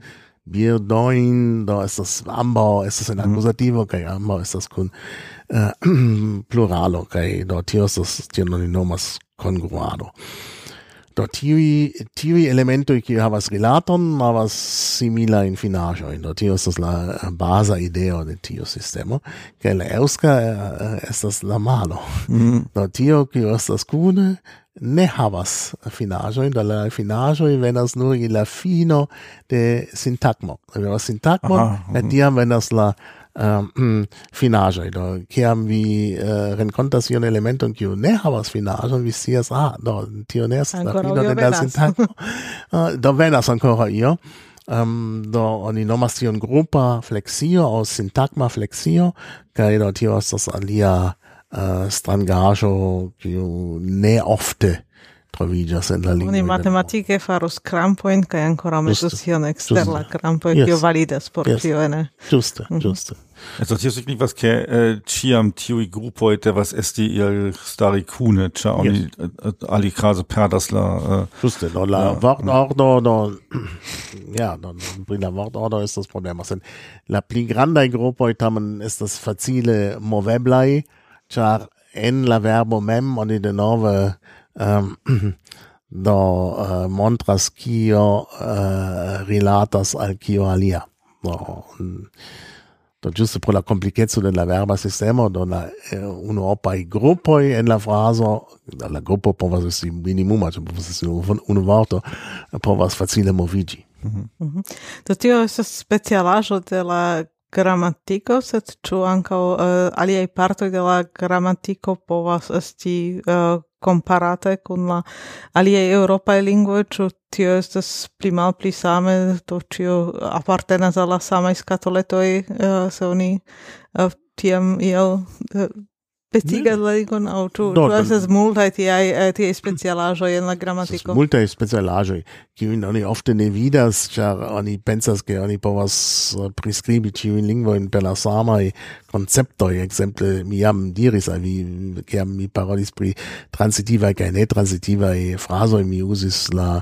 birdoin, da ist das ambo, ist das in accusativo, kai ambo ist das kun äh, pluralo, kai da tio ist das tinonomas congruado. Da tivi tivi elemento che havas rilaton, havas simila infinaĵo. Da tio estas la baza ideo de tio sistemo, ke la eŭska uh, estas la malo. Mm. Da tio kio estas kune ne havas finaĵojn, da la finaĵoj venas nur je la fino de sintagmo. La sintagmo, kaj tiam venas la Um, finaĵoj, do kiam vi uh, renkontas iun elementon kiu ne havas finaĵon, vi scias, ah, do tio ne estas la fino de la sintagmo, uh, do venas ankoraŭ io, um, do oni nomas tion grupa fleksio aŭ sintagma fleksio, kaj do tio estas alia uh, strangaĵo kiu ne ofte troviĝas en la lingvo. Oni matematike farus krampojn kaj ankoraŭ metus tion ekster la krampoj, kio validas por tio ene. Ĝuste, ĝuste. Also tio signifas ke ĉiam tiuj grupoj devas esti il stari kune, ĉar oni alikaze perdas la ĝuste, do la vortordo, do ja, do pri la vortordo estas problemo, sed la pli grandaj grupoj tamen estas facile moveblaj, ĉar en la verbo mem oni denove Um, do uh, montras kio uh, rilatas al kio alia. Do, do giusto pro la complicezo de la verba sistemo, do la uh, unuopaj grupoj en la frazo, la grupo povas esti minimum, also povas esti unu vorto, povas facile moviĝi. Mm-hmm. Mm-hmm. Do tio estas specialaĵo de la gramatiko, sed ĉu ankaŭ uh, aliaj partoj de la gramatiko povas esti uh, comparate kun la aliaj eŭropaj lingvoj, ĉu tio estas pli malpli same, do ĉio apartenas al la samaj skatoletoj, uh, se oni uh, tiam iel uh, petigas la lingvon, aŭ ĉu estas multaj tiaj tiaj specialaĵoj en la gramatiko? Multaj specialaĵoj, kiujn oni ofte ne vidas, ĉar oni pensas, ke oni povas priskribi ĉiujn lingvojn per la samaj konceptoj. Ekzemple, mi jam diris al vi, kiam mi parolis pri transitivaj kaj netransitivaj frazoj, mi uzis la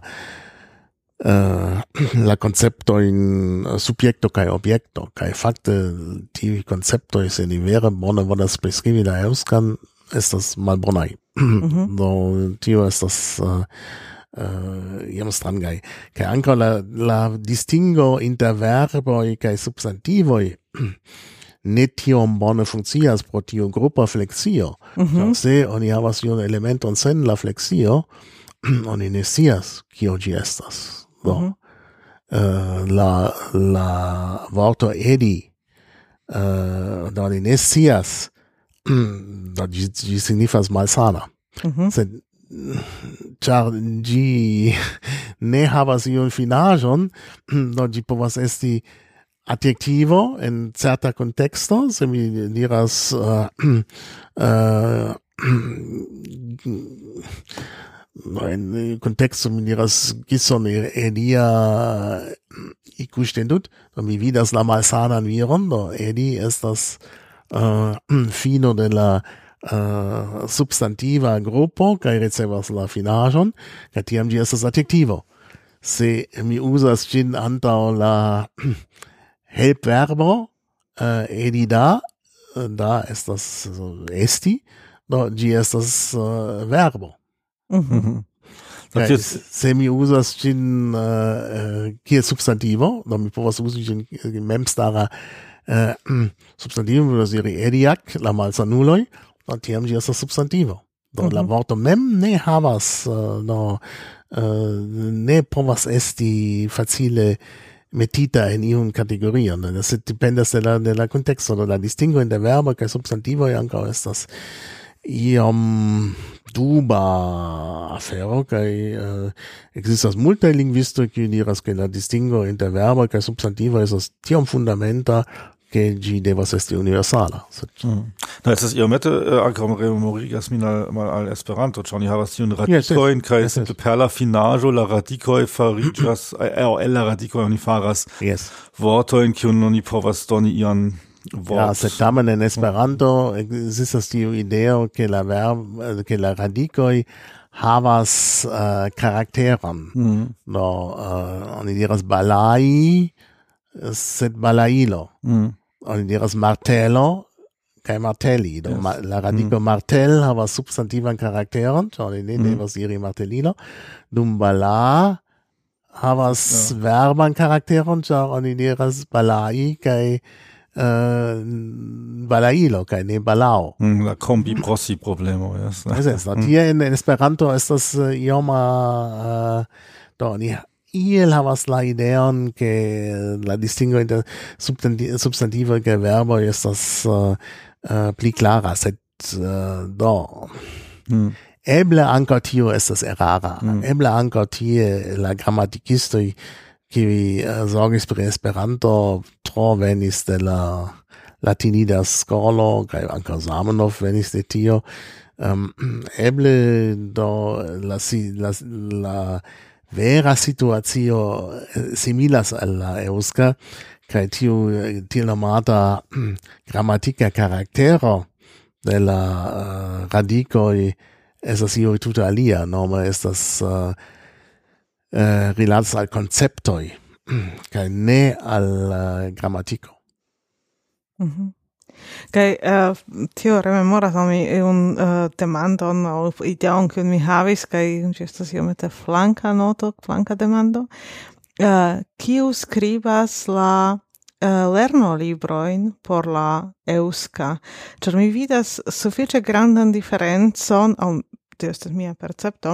Uh, la concepto in subjekto kaj objekto, kaj fakte tiuj konceptoj, se ni vere bone volas priskribi la eŭskan, estas malbonaj. Mm-hmm. Do tio estas uh, uh, iam strangaj. Kaj ankaŭ la, la distingo inter verboj kaj substantivoj ne tiom bone funkcias pro tiu grupa fleksio. Mm-hmm. Se oni havas iun elementon sen la fleksio, oni ne scias kio ĝi estas. Do, mm-hmm. uh, la, la vorto edi, uh, do ni ne scias, do ĝi, ĝi signifas malsana. Mm-hmm. Sed, ĉar ĝi ne havas iun finaĵon, do ĝi povas esti adjektivo en certa konteksto, se mi diras uh, uh, no, en contexto mi diras gison edia ikustendut, do mi vidas la malsanan viron, do edi estas uh, fino de la uh, substantiva grupo, kaj ricevas la finaĵon, kaj tiam ĝi estas adjektivo. Se mi uzas ĝin antaŭ la helpverbo uh, edida, da estas uh, esti, do ĝi estas uh, verbo. Mm-hmm. Okay. Se mi uzas ĝin uh, kiel substantivo, do mi povas uzi ĝin memstara uh, substantivo, povas diri ediak, la malsanuloj, do tiam ĝi estas substantivo. Do mm-hmm. la vorto mem ne havas, uh, do, uh, ne povas esti facile metita en iun kategorion. Das dependas de la, de la contexto, do la distingo inter verbo kaj substantivoj ankaŭ estas iom duba afero, kaj uh, existas multaj lingvistoj kiuj diras, ke la distingo inter verbo kaj substantivo estas tiom fundamenta, ke ĝi devas esti universala. Mm. No, estas iomete uh, ankaŭ rememorigas min al, mal al Esperanto, ĉar ni havas tiun radikojn, kaj yes, yes. per la finaĵo la radikoj fariĝas, aŭ el la radikoj oni faras yes. vortojn, kiujn oni povas doni ian Wort. Ja, sed tamen en Esperanto ekzistas tiu ideo, ke la verb, ke la radikoj havas uh, karakteron. Mm. Do uh, oni diras balai, sed balailo. Mm. Oni diras martelo kaj marteli. Do, yes. ma, la radico mm. martel havas substantivan karakteron, ĉar oni ne mm. devas diri martelilo. Dum bala havas ja. verban karakteron, ĉar oni diras balai kaj Uh, balailo kaj ne balao. Mm, la kombi prosi problemo, yes. Es no, tie in Esperanto estas uh, ioma uh, do ni iel havas la ideon ke la distingo inter substanti substantivo kaj verbo estas uh, uh, pli klara, sed uh, do mm. eble ankaŭ tio estas erara. Mm. Eble ankaŭ tie la gramatikistoj qui uh, sorgis per Esperanto tro venis de la latinida skolo, kaj ankaŭ Zamenhof venis de tio. Um, eble do la, la, la vera situacio similas al la eŭska, kaj tiu tiel nomata gramatika karaktero de la uh, radikoj estas io tute alia. Nome estas uh, Uh, rilatas al conceptoi kaj ne al uh, gramatiko. Mm-hmm. Kaj uh, tio rememoras al mi un uh, demandon aŭ ideon kiun mi havis, kaj ĝi estas iomete flanka noto, flanka demando. Uh, kiu skribas la uh, lernolibrojn por la eŭska? Ĉar mi vidas sufiĉe grandan diferencon, aŭ tio estas mia percepto.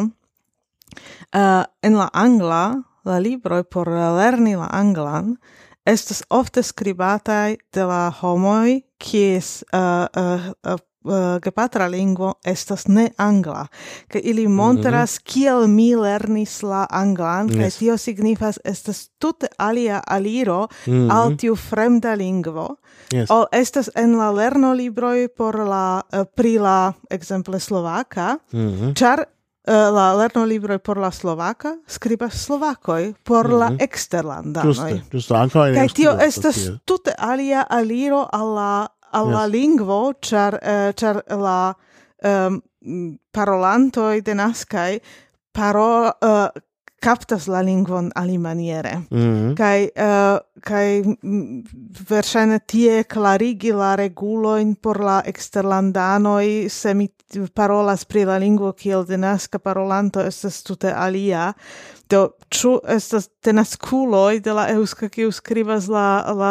Uh, en la angla, la libroj por lerni la anglan estas ofte skribataj de la homoj, kies uh, uh, uh, uh, gepatra lingvo estas ne angla. Ke ili montras mm-hmm. kiel mi lernis la anglan, yes. kaj tio signifas estas tute alia aliro mm-hmm. al tiu fremda lingvo. Yes. O estas en la lernolibroj por la uh, pri la ekzemple slovaka, mm-hmm. ĉar la lernolibroj por la slovaka skribas slovakoj por mm-hmm. la eksterlandanoj. Juste, juste, ankaŭ en kaj tio estas tute alia aliro al la al yes. la lingvo, ĉar uh, ĉar la um, parolantoj denaskaj paro uh, captas la lingvon alimaniere. Mm-hmm. Kaj uh, kaj verŝajne tie klarigi la regulojn por la eksterlandanoj, se mi parolas pri la lingvo kiel denaska parolanto estas tute alia. Do ĉu estas denaskuloj de la eŭska kiu skribas la la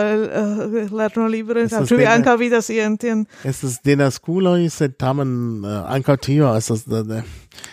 uh, lernolibrojn? Ĉu vi ankaŭ vidas ian tian? Estas denaskuloj, sed tamen uh, ankaŭ tio estas de, de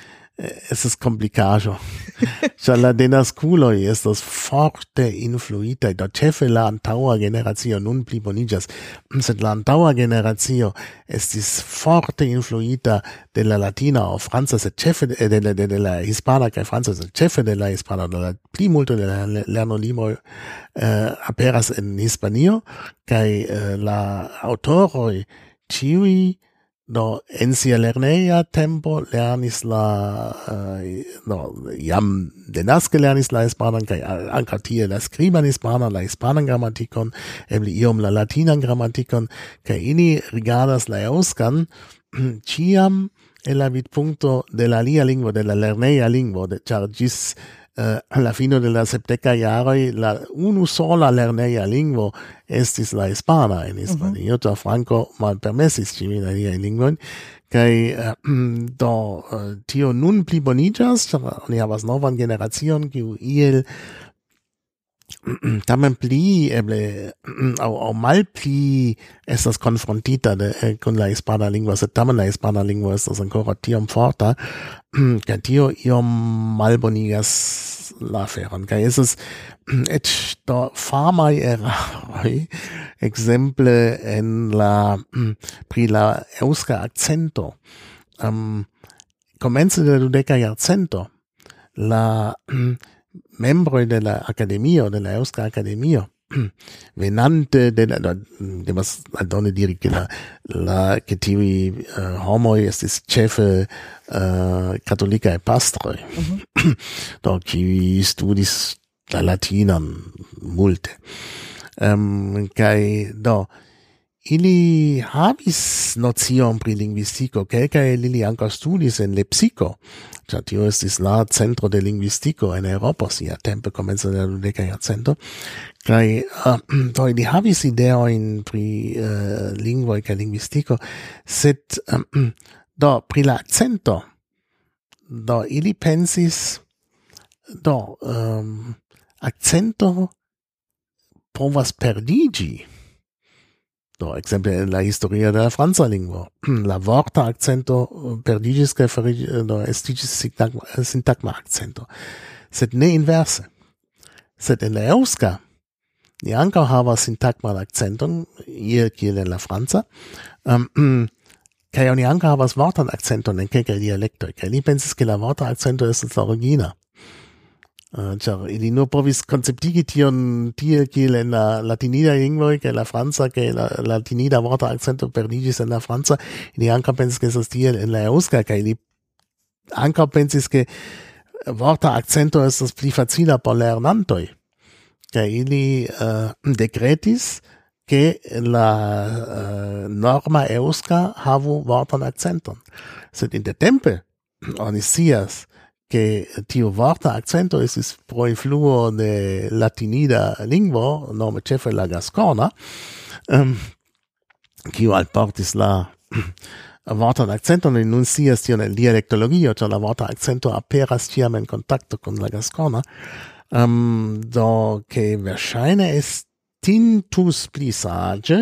es ist complicajo. Ĉar la denaskuloj estas forte influitaj, do ĉefe la antaŭa generacio nun pliboniĝas, sed la antaŭa generacio estis forte influita de la latina aŭ franca, sed ĉefe de, de, de, de la hispana kaj franca, sed ĉefe de la hispana, do la plimulto de la lernolibroj uh, aperas en Hispanio, kaj uh, la aŭtoroj ĉiuj do en sia lerneja tempo lernis la uh, no, jam denaske lernis la hispanan kaj ankaŭ tie la skriban hispanan, la hispanan gramatikon, eble iom la latinan gramatikon, kaj ili rigardas la eŭskan ĉiam el la vidpunkto de la alia lingvo, de la lerneja lingvo, ĉar ĝis Uh, alla fino de la sepdeka jaroj la unu sola lerneja lingvo estis la hispana en Hispanio. Mm-hmm. Franco malpermesis ĉiujn aliajn lingvojn, kaj uh, do uh, tio nun pliboniĝas, ĉar oni havas novan generacion, kiu iel tamen pli eble aŭ aŭ malpli estas konfrontita de, eh, kun la hispana lingvo, sed tamen la hispana lingvo estas ankoraŭ tiom forta, kaj tio iom malbonigas la aferon. Kaj estas eĉ do famaj eraroj, ekzemple en la pri la eŭska akcento. Um, komence de la dudeka jarcento la membroj de la akademio, de la eŭska akademio, venante de la, devas aldone diri ke la, la ke tiuj uh, homoj estis ĉefe uh, katolikaj pastroj, mm-hmm. do kiuj studis la latinan multe. Um, kaj do ili havis nocion pri lingvistiko, kelkaj ili ankaŭ studis en Lepsiko, ĉar tio estis la centro de lingvistiko en Eŭropo siatempe komence de la dudeka jarcento, kaj uh, do ili havis ideojn pri uh, lingvoj kaj lingvistiko, sed um, do pri la akcento, do ili pensis, do um, akcento povas perdiĝi. Do, exemple, en la historia de la franca lingvo, la vorta accento perdigis kaj do estigis sintagma, sintagma accento. Sed ne inverse. Sed en la eŭska, ni ankaŭ havas sintagman akcenton, iel kiel en la franca, um, kaj oni ankaŭ havas vortan akcenton en kelkaj dialektoj, kaj li pensis, ke la vorta akcento estas la origina. Uh, Ĉar ili nur povis konceptigi tion tiel kiel en la latinida lingvoj kaj la franca kaj la latinida vorta akcento perdiĝis en la franca, ili ankaŭ pensis ke estas tiel en la eŭska kaj ili ankaŭ pensis ke vorta akcento estas pli facila por lernantoj kaj ili uh, dekretis ke la uh, norma eŭska havu vortan akcenton. Sed intertempe oni scias que tiu vorta accento estis pro influo de latinida lingvo, nome ĉefe la gaskona, um, kiu alportis la vortan accenton, nun scias tion en dialektologio, ĉar la vorta accento aperas ĉiam en kontakto kun la gaskona, um, do ke verŝajne estintus pli saĝe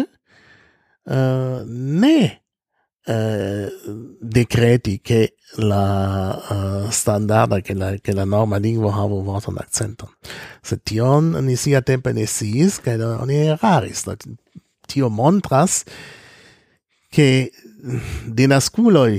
uh, ne Uh, decreti che la uh, standarda che la, che la norma lingvo havu vortan accenton. Se tion ni sia tempe ne sciis, kaj oni eraris. Tio montras che denaskuloj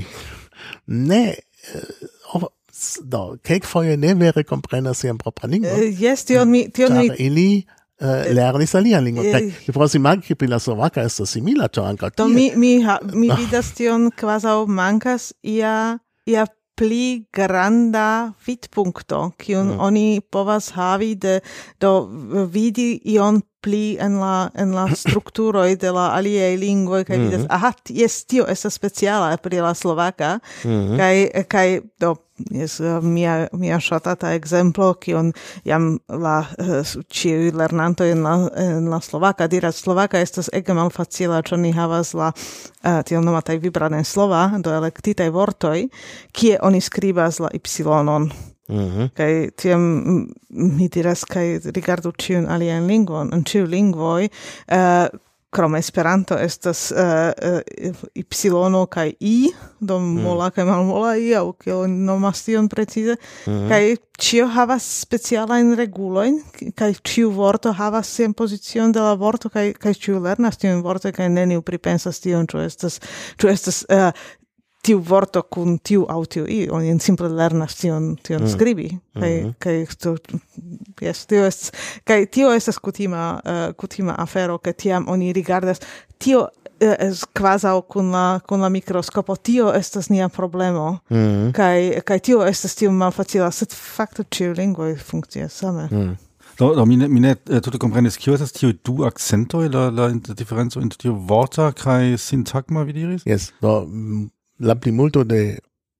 ne uh, do kelkfoje ne vere komprenas sian propran lingvon. Uh, yes, tion mi tion mi ili Uh, lernis alian lingvon. Kaj mi povas imagi, ke pri la slovaka estas simila, ĉar ankaŭ to mi mi ha, mi vidas tion kvazaŭ mankas ia ia pli granda vidpunkto, kiun mm. oni povas havi de do vidi ion pli en la en la strukturoj de la aliaj lingvoj kaj vidas, mm-hmm. aha, jes, tio estas speciala pri la slovaka, mm-hmm. kaj kaj do jes mia mia ŝatata ekzemplo, kiun jam la ĉiuj lernantoj en la en la slovaka diras, slovaka estas ege malfacila, ĉar ni havas la uh, tiel nomataj vibrane slova, do elektitaj vortoj, kie oni skribas la ypsilonon. Mm-hmm. Kaj tiam mi diras, kaj rigardu ĉiun alian lingvon, en ĉiuj lingvoj, uh, krom Esperanto estas uh, uh, ypsilono kaj i, do mola kaj malmola i, aŭ kiel oni nomas tion precize, mm-hmm. kaj ĉio havas specialajn regulojn, kaj ĉiu vorto havas sian pozicion de la vorto, kaj kaj ĉiu lernas tiun vorton, kaj neniu pripensas tion, ĉu estas ĉu estas uh, tiu vorto kun tiu aŭ tiu i, oni simple lernas tion tion mm. skribi, kaj kaj to jes, tio estas kaj tio estas kutima uh, kutima afero, ke tiam oni rigardas tio es kvazaŭ kun la kun la mikroskopo, tio estas nia problemo, mm. kaj kaj tio estas tiom malfacila, sed fakte ĉiuj lingvoj funkcias same. Mm. Do, do, mi ne, mi ne eh, tute komprenis, kio estas tio du akcentoj, la, la diferenco inter tio vorta kaj sintagma, vi diris? Yes, do la plimulto de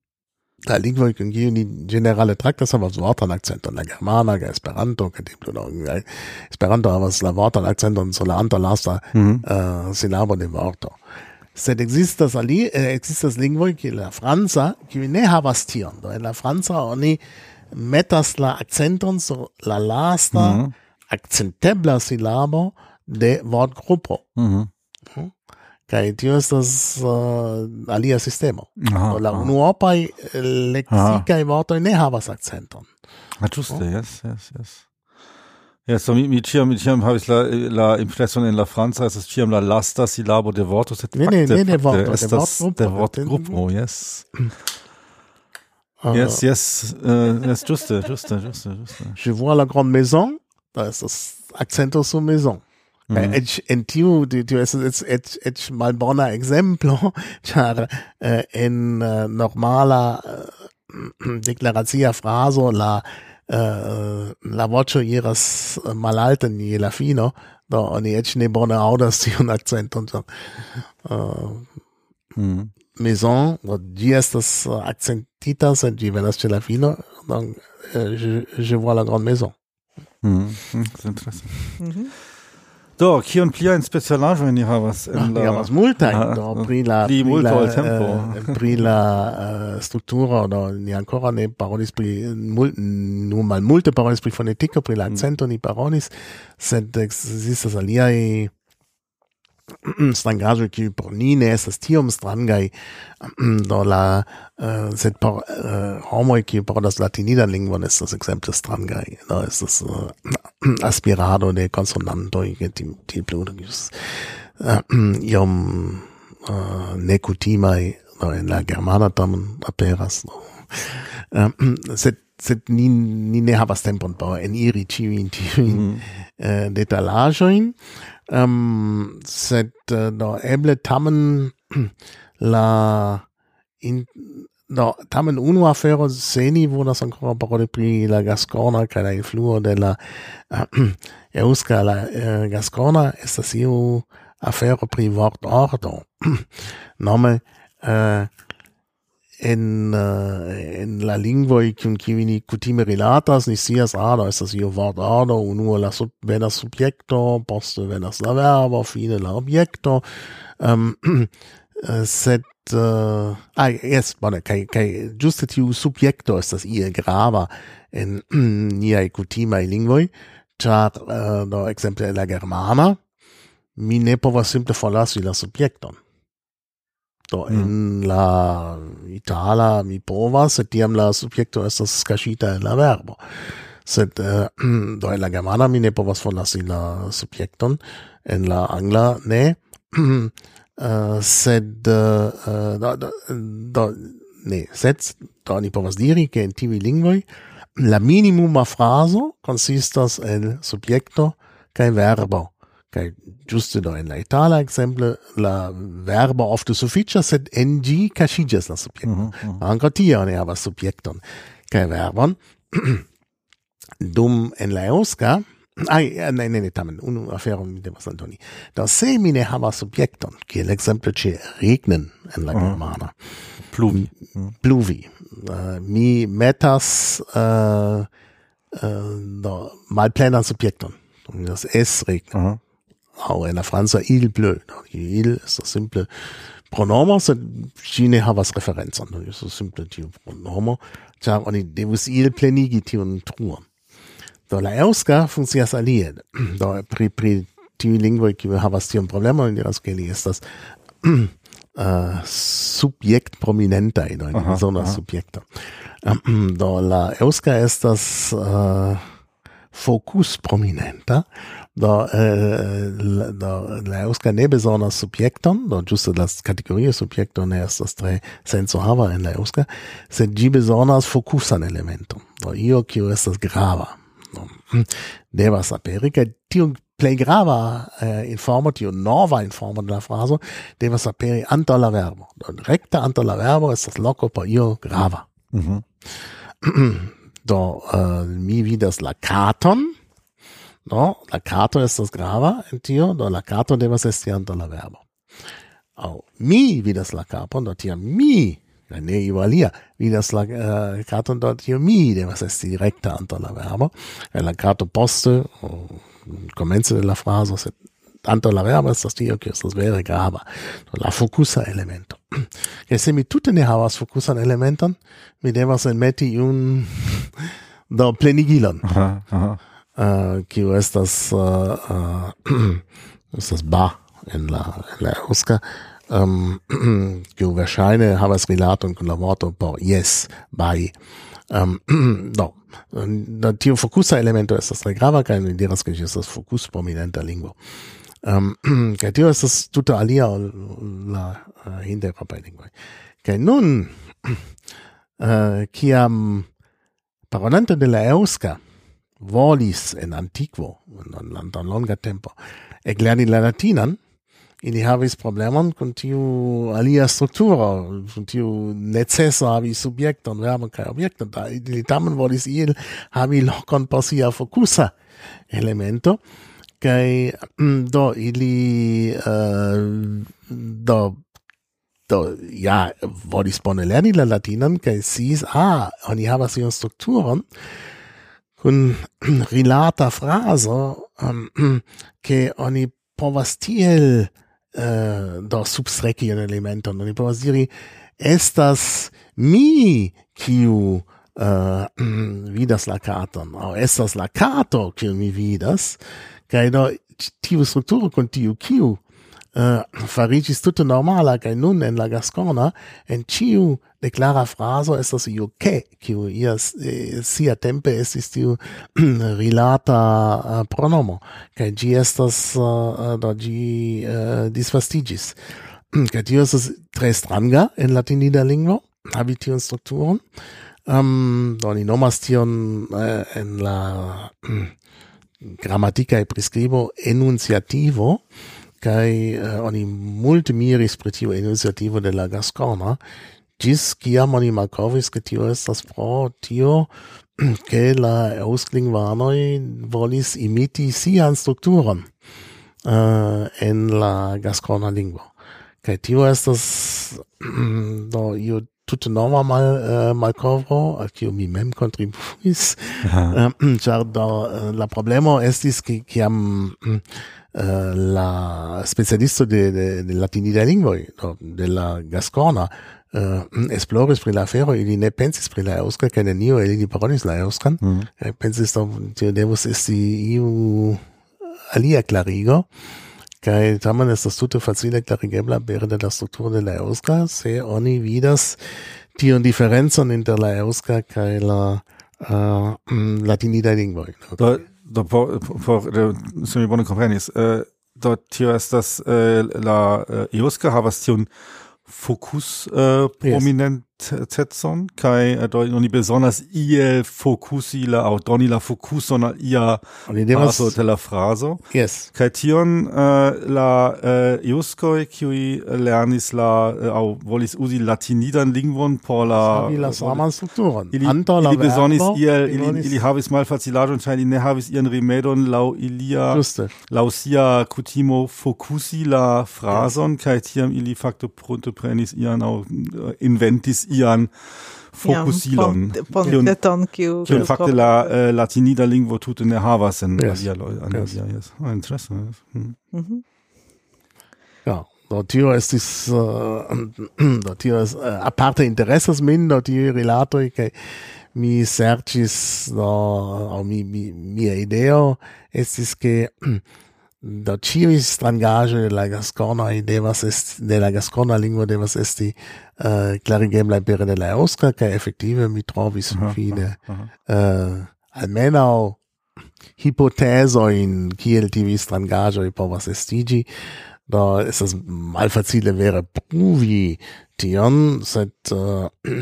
la lingvoj kun kiuj ni ĝenerale traktas havas vortan akcenton, la germana kaj Esperanto, kaj tiplo do Esperanto havas la vortan akcenton sur la antalasta mm-hmm. uh, silabo de vorto. Sed ekzistas ali eh, ekzistas lingvoj kiel la franca, kiuj ne havas tion. Do en la franca oni metas la akcenton sur la lasta mm-hmm. akcentebla silabo de vortgrupo. Mm-hmm. Mm-hmm. Kaj tio estas uh, alia sistemo. Aha, la unuopaj leksikaj vortoj ne havas akcenton. Ah, ĝuste, oh. yes, yes, yes. Yes, so mi, mi ĉiam, mi ĉiam havis la, la impreson en la franca, estas ĉiam la lasta silabo de vorto, sed ne, fakte, ne, ne, vorto, estas de vortgrupo, yes. Uh, yes, yes, uh, yes, ĝuste, ĝuste, ĝuste, ĝuste. Je vois la grande maison, da estas akcento sur maison. Mm. Et, en tiu, tiu es et, et, et malbona exemplo, ĉar uh, en uh, normala uh, deklaracia frazo la uh, la voĉo iras malalten je la fino, da oni eĉ ne bone aŭdas tiun akcenton. Uh, mm. Maison, ĝi estas akcentita, sed ĝi venas ĉe la fino, donc je, je vois la grande maison. Mm. Das ist interessant. Mhm. Do, kion pliajn specialaĵojn ni havas en la... Ni havas multajn, do pri la pli multo ol tempo. Uh, pri la uh, strukturo, do ni ancora ne parolis pri mul, nur malmulte parolis pri fonetiko, pri la akcento ni parolis, sed ekzistas aliaj strangaĵoj, kiuj por ni ne estas tiom strangaj, do la uh, sed por uh, homoj, kiuj parolas latinilan lingvon, estas ekzemple strangaj, do estas uh, aspirado de konsonantoj, tiel plu, uh, iom uh, nekutimaj, do en la germana tamen aperas, do. Uh, sed sed ni, ni ne havas tempon por eniri ĉiujn tiujn mm. uh, detalaĵojn. Um, sed uh, do eble tamen la in do tamen unu afero se ni volas ancora paroli pri la gascona kaj la influo de la uh, eŭska la uh, gascona estas iu afero pri vortordo. Nome uh, en uh, en la lingvoj kun kiuj ni kutime rilatas, ni scias, ah, do estas io vortordo, unue la sub, venas subjekto, poste venas la verbo, fine la objekto, um, sed uh, ah, yes, bone, kaj kaj ĝuste tiu subjekto estas ie grava en niaj kutimaj lingvoj, ĉar uh, do ekzemple en la germana mi ne povas simple forlasi la subjekton. Do in la itala mi povas, sed tiam la subjekto estas kaŝita en la verbo. Sed uh, do en la germana mi ne povas forlasi la subjekton, en la angla ne, uh, sed uh, do, do, do, ne, sed do ni povas diri ke en tiuj lingvoj la minimuma frazo konsistas el subjekto kaj verbo. Kaj ĝuste do en la itala ekzemple la verbo ofte sufiĉas, sed en ĝi kaŝiĝas la subjekto. Mm-hmm. Ankaŭ tie oni havas subjekton kaj verbon. Dum en la eŭska, ai, ne, ne, ne, tamen, unu afero mi devas aldoni. Do se mi ne havas subjekton, kiel ekzemple ĉe regnen en la germana. Pluvi. Pluvi. Uh, mi metas uh, uh, do malplenan subjekton. Das es regnet. Uh-huh. Auch in der Franza il bleu. Il ist das simple pronomen, sed ĝi ne havas referencon. Das ist simple tiu pronomo, ĉar oni devus il plenigi tiun truon. Do la eŭska funkcias alie. Do pri pri tiuj lingvoj kiuj havas tiun problemon, oni diras ke ili estas uh, subjekt prominentaj, do ili bezonas subjekton. Um, do la eŭska estas uh, fokus prominenta, do, eh, la, do la eŭska ne bezonas subjekton, do ĝuste la kategorio subjekto ne estas tre sencohava en la eŭska, sed ĝi bezonas fokusan elementon, do io kiu estas grava. Do, devas aperi, kaj tiu plej grava eh, informo, tiu nova informo de la frazo, devas aperi antaŭ la verbo. Do rekte antaŭ la verbo estas loko por io grava. Mm-hmm. Do uh, mi vidas la katon, no, la kato estas grava en tio, do la kato devas esti antaŭ la verbo. Aŭ mi vidas la kapon, do tiam mi, ne iu alia, vidas la uh, katon, do tiam mi devas esti rekta antaŭ la verbo, kaj la kato poste, komence de la frazo, sed antaŭ la verbo estas tio, kiu estas vere grava, do la fokusa elemento. Kaj se mi tute ne havas fokusan elementon, mi devas enmeti iun do plenigilon. Aha, aha. Uh, kiu estas uh, uh, estas ba en la en la eŭska, um, kiu verŝajne havas rilaton kun la vorto por yes, bai. Um, do, do tiu fokusa elemento estas tre grava, kaj mi diras ke ĝi estas fokus prominenta lingvo. Um, kaj tio estas tute alia ol la uh, hintereuropaj lingvoj. Kaj nun, uh, kiam parolanto de la eŭska volis en antikvo, en antaŭ longa tempo, eklerni la latinan, ili havis problemon kun tiu alia strukturo, kun tiu neceso havi subjekton, verbon kaj objekton. Ili tamen volis il havi lokon por sia fokusa elemento, che do ili uh, do do ja volis bone lerni la latinan che sis ah oni havas ion strukturon kun rilata fraso um, che oni povas tiel uh, do substreki un elementon oni povas diri estas mi kiu uh, vidas la karton aŭ estas la karto kiu mi vidas kaj do tiu strukturo kun tiu kiu Uh, farigis tutto normala kaj nun en la Gascona en ciu declara fraso estas iu ke kiu ias eh, sia tempe estis tiu rilata uh, pronomo kaj ĝi estas uh, do ĝi uh, disvastigis kaj tio estas tre stranga en latinida lingvo havi tiun strukturon um, do ni nomas tion uh, en la uh, gramatika e priskribo enunciativo kai uh, oni multe miris pri tiu iniciativo de la Gascona gis kiam oni malkovris ke tio estas pro tio ke la eŭsklingvanoj volis imiti sian strukturon uh, en la Gascona lingvo kaj tio estas do io tute nova mal uh, malkovro al kiu mi mem kontribuis ĉar uh, do uh, la problemo estis ke kiam Uh, la specialisto de, de, de latinida lingvoj de la Gascona uh, esploris pri la afero, ili ne pensis pri la eŭska kaj nenio el ili parolis la eŭskan mm. kaj pensis do tio devus esti iu alia klarigo kaj tamen estas tute facile klarigebla pere de la strukturo de la eŭska se oni vidas tion diferencon inter la eŭska kaj la uh, latinida lingvoj. Okay. Do por por se mi bone komprenis eh do tio estas eh, la eh, eŭska havas tiun fokus eh, prominentetson kaj eh, do oni bezonas iel fokusi la aŭ doni la fokuson al ia bazo de la frazo yes kaj tion eh, la eh, eŭskoj kiuj lernis la eh, aŭ volis uzi latinidan lingvon por la la saman strukturon ili, ili bezonis iel ili, ili havis malfacilaĵon ĉar ili ne havis ian rimedon laŭ ilia laŭ sia kutimo fokusi la frazon kaj tiam ili fakte prunteprenis ian aŭ inventis ian fokusilon. Ponteton kiu kiu fakte la uh, latinida lingvo tute ne havas en alia alia yes. Ah, interessant. Hmm. Mhm. Ja, do tio estis uh, do tio es uh, aparte interesas min do tio rilatoj kaj mi serĉis do aŭ mi mi mia ideo estis ke do ĉiuj strangaĵoj de la Gascona devas esti de la Gascona lingvo devas esti uh, klarigeblaj pere de la eŭska kaj efektive mi trovis fine uh, almenaŭ hipotezojn kiel tiuj strangaĵoj povas estiĝi do estas malfacile vere pruvi tion sed uh,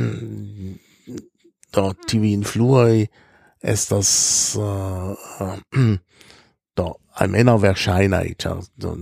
do tiuj influoj estas uh, uh, do almenaŭ verŝajnaj, ĉar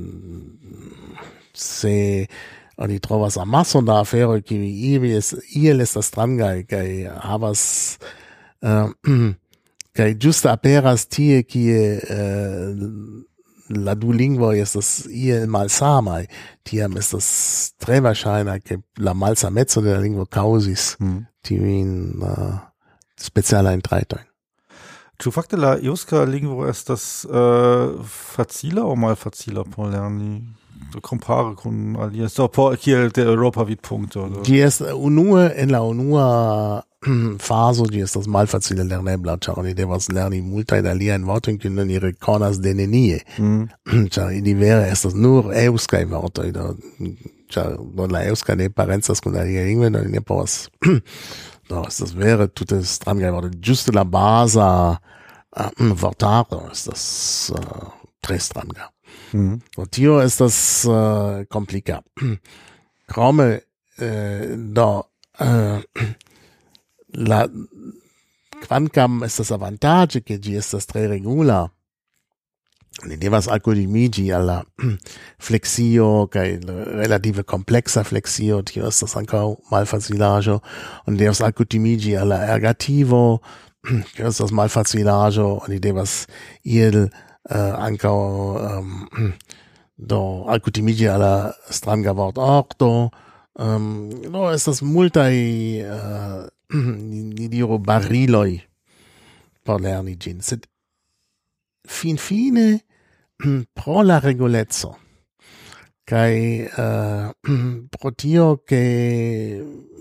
se oni trovas amason da aferoj kiuj iel estas strangaj kaj havas uh, kaj ĝuste aperas tie kie uh, la du lingvoj estas iel malsamaj, tiam estas tre verŝajna ke la malsameco de la lingvo kaŭzis mm. tiujn uh, specialajn trajtojn. Ĉu fakte la eŭska lingvo estas uh, facila aŭ malfacila por lerni? Kompare kun alia, so por kiel de Europa vidpunkto. Ĝi estas unue en la unua fazo ĝi estas malfacile lernebla, ĉar oni devas lerni multajn aliajn vortojn kiujn oni rekonas de nenie. Mm. Ĉar ili vere estas nur eŭskaj vortoj, do ĉar do la eŭska ne parencas kun aliaj lingvoj, do oni ne povas do estas vere tute strangaj vortoj. Ĝuste la baza uh, vortaro estas uh, tre stranga. Mm. Do tio estas uh, komplika. Krome uh, do uh, la kvankam estas avantaĝe ke ĝi estas tre regula, ni devas alkutimiĝi al la fleksio kaj relative kompleksa fleksio, tio estas ankaŭ malfacilaĵo, oni devas alkutimiĝi al la ergativo, tio estas malfacilaĵo, oni devas iel uh, anche um, do alcuni alla stranga vort orto um, no estas multaj uh, ni diru bariloj por lerni ĝin, sed fin fine pro la regulezzo kai uh, pro tio che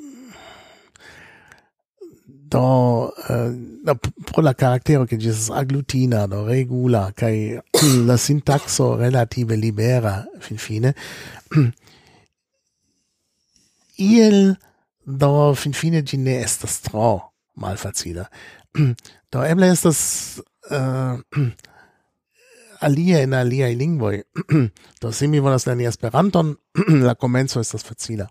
do uh, no, pro la karaktero che ĝis aglutina do regula kai la sintaxo relative libera fin fine iel do fin fine ĝi ne estas tro malfacila do eble estas uh, alia in aliaj lingvoj do se mi volas lerni Esperanton la komenco estas facila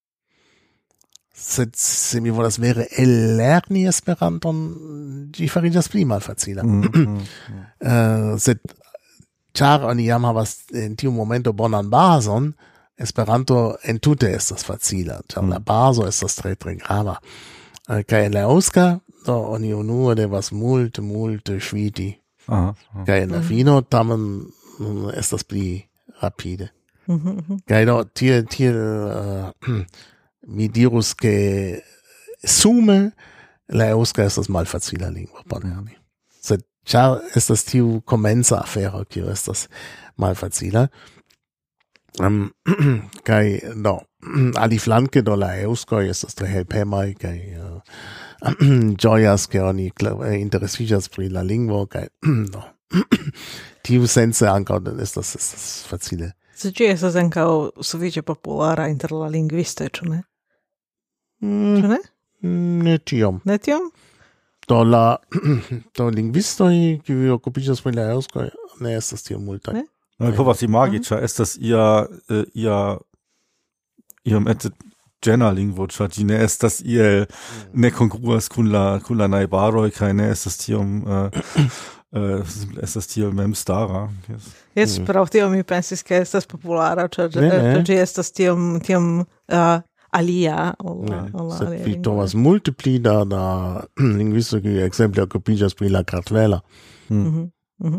sed se mi volas vere ellerni Esperanton ĝi fariĝas pli malfacila mm, mm, mm. uh, sed ĉar oni jam havas en tiu momento bonan bazon Esperanto entute estas facila ĉar mm. la bazo estas tre tre grava uh, kaj en la eŭska do oni unue devas multe multe ŝviti Aha, aha. Kaj en la fino tamen estas pli rapide. Mm-hmm. Kaj do tiel tiel uh, mi dirus ke sume la eŭska estas malfacila lingvo por lerni. Sed ĉar estas tiu komenca afero kiu estas malfacila. Um, kaj do aliflanke do la eŭskoj estas tre helpemaj kaj uh, gioias che oni interesigas pri la lingvo kaj no tiu sense ankaŭ estas estas facile. Sed ĝi estas ankaŭ sufiĉe populara inter la lingvistoj, ĉu ne? Mm, ĉu ne? Ne tiom. Ne tiom? Do la do lingvistoj kiuj okupiĝas pri la eŭskoj ne estas tiom multaj. Ne? No, povas imagi, ĉar estas ia uh, ia iomete ĝena lingvo, ĉar ĝi ne estas iel ne kongruas kun la kun la najbaroj kaj ne estas tiom uh, uh, estas tiel memstara. Yes. Jes, mm. Pro tio mi pensis ke estas populara, ĉar ĝi estas tiom tiom uh, alia ol la alia. Vi trovas multe pli da da lingvistoj kiuj ekzemple okupiĝas pri la kartvela. Mhm. Mhm.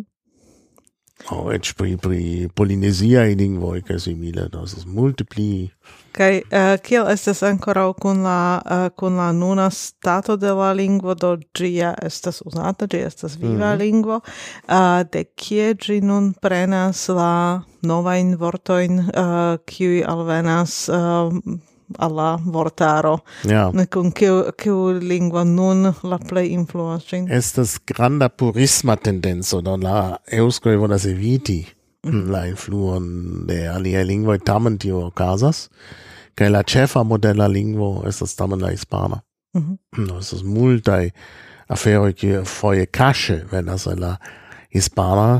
O eĉ pri pri polineziaj lingvoj kaj simile, das ist multe pli. Kaj uh, kiel estas ankoraŭ kun la uh, kun la nuna stato de la lingvo, do ĝi ja estas uzata, ĝi estas viva mm-hmm. lingvo, uh, de kie ĝi nun prenas la novajn vortojn, uh, kiuj alvenas uh, alla vortaro. Ja. Kun kiu kiu lingvo nun la plej influas ĝin? Estas granda purisma tendenco, do la eŭskoj volas eviti mm. la influon de aliaj lingvoj, tamen tio okazas. Kaj la ĉefa modela lingvo estas tamen la hispana. Mm-hmm. No, estas multaj aferoj kiuj foje kaŝe venas el la hispana.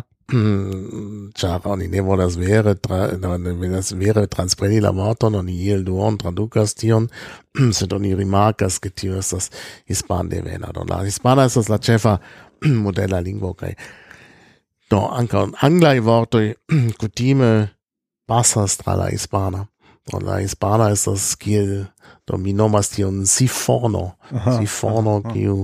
Ĉar oni ne volas vere tra, venas vere transpreni la vorton, oni iel duon tradukas tion, sed oni rimarkas ke tio estas hispan-devena. Do la hispana estas la ĉefa modela lingvo kaj do ankaŭ anglaj vortoj kutime pasas tra la hispana. Do la hispana estas kiel do mi nomas tion sifono, aha, sifono kiu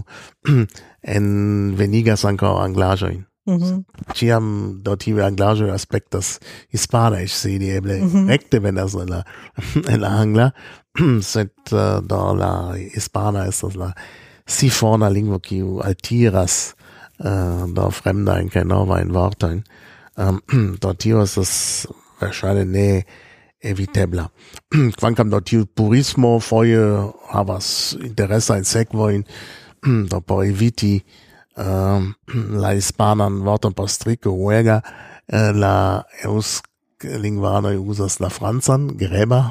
envenigas ankaŭ anglaĵojn. Mhm. Ciam do tiu anglaĵo aspektas hispana, eĉ se ili eble mm-hmm. rekte venas en la en la angla, sed uh, do la hispana estas la sifona lingvo kiu altiras uh, do fremdajn kaj novajn vortojn. Um, do tio estas verŝajne ne evitebla. Kvankam do tiu purismo foje havas interesajn sekvojn do por eviti Uh, la hispanan vorton por striko huega, uh, la eŭsk-lingvanoj uzas la francan, greba.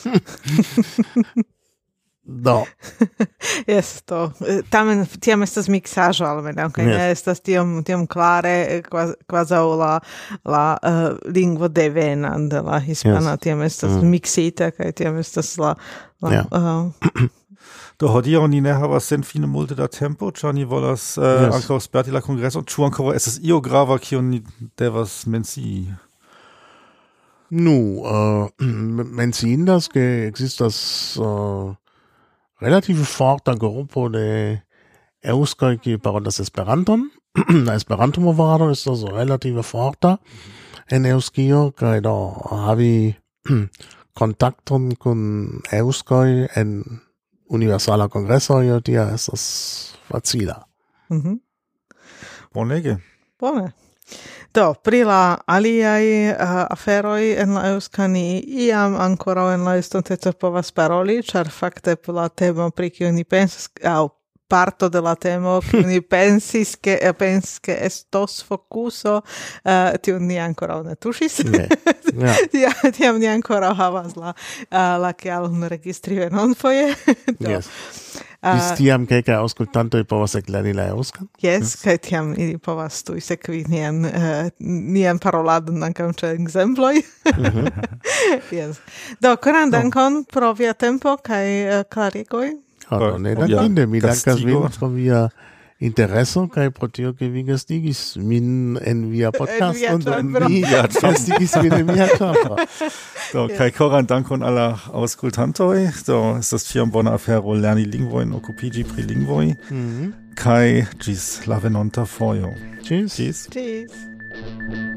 Do. Yes, to. Tamen tiam estas miksaĵo almenaŭ, kaj ne estas tiom tiom klare kvazaŭ la la uh, lingvo devena de la hispana, yes. Tiam estas mm. miksita kaj tiam estas la, la yeah. uh, Do hodiaŭ ni ne havas senfine multe da tempo, ĉar ni volas uh, yes. ankaŭ sperti la kongreson. Ĉu ankoraŭ estas io grava kiun ni devas mencii? Nu, uh, menciindas ke ekzistas uh, relative forta grupo de euskoj ki parolas Esperanton. La Esperanto-movado estas relative forta en Euskio, kaj do havi kontakton kun euskoj en universala kongreso, jo tia estas facila. Mhm. Bonege. Bone. Do, pri la aliaj uh, aferoj en la Euska ni iam ankoraŭ en la estonteco povas paroli, ĉar fakte la temo pri kiu ni pensas, aŭ parto de la temo kiu ni pensis ke pensis ke estos fokuso, uh, tiu ni ankoraŭ ne tuŝis. Ne. Ja. Ja, tiam ni ankoraŭ havas la uh, la kialon registri venonfoje. Yes. Vis tiam kelkaj aŭskultantoj povas eklerni la eŭskan? Yes, kaj tiam ili povas tuj sekvi nian, uh, nian paroladon ankaŭ ĉe ekzemploj. Yes. Do, koran dankon pro via tempo kaj uh, klarigoj. Oh, ne, dankinde, mi dankas vin pro via intereso kaj pro tio ke vi gastigis min en via podcast und vi gastigis min en mia ĉambro. Do, kaj koran dankon al la aŭskultantoj. Do, estas ĉiam bona afero lerni lingvojn, okupiĝi pri lingvoj. Kaj ĝis la venonta fojo. Tschüss. Tschüss. Tschüss.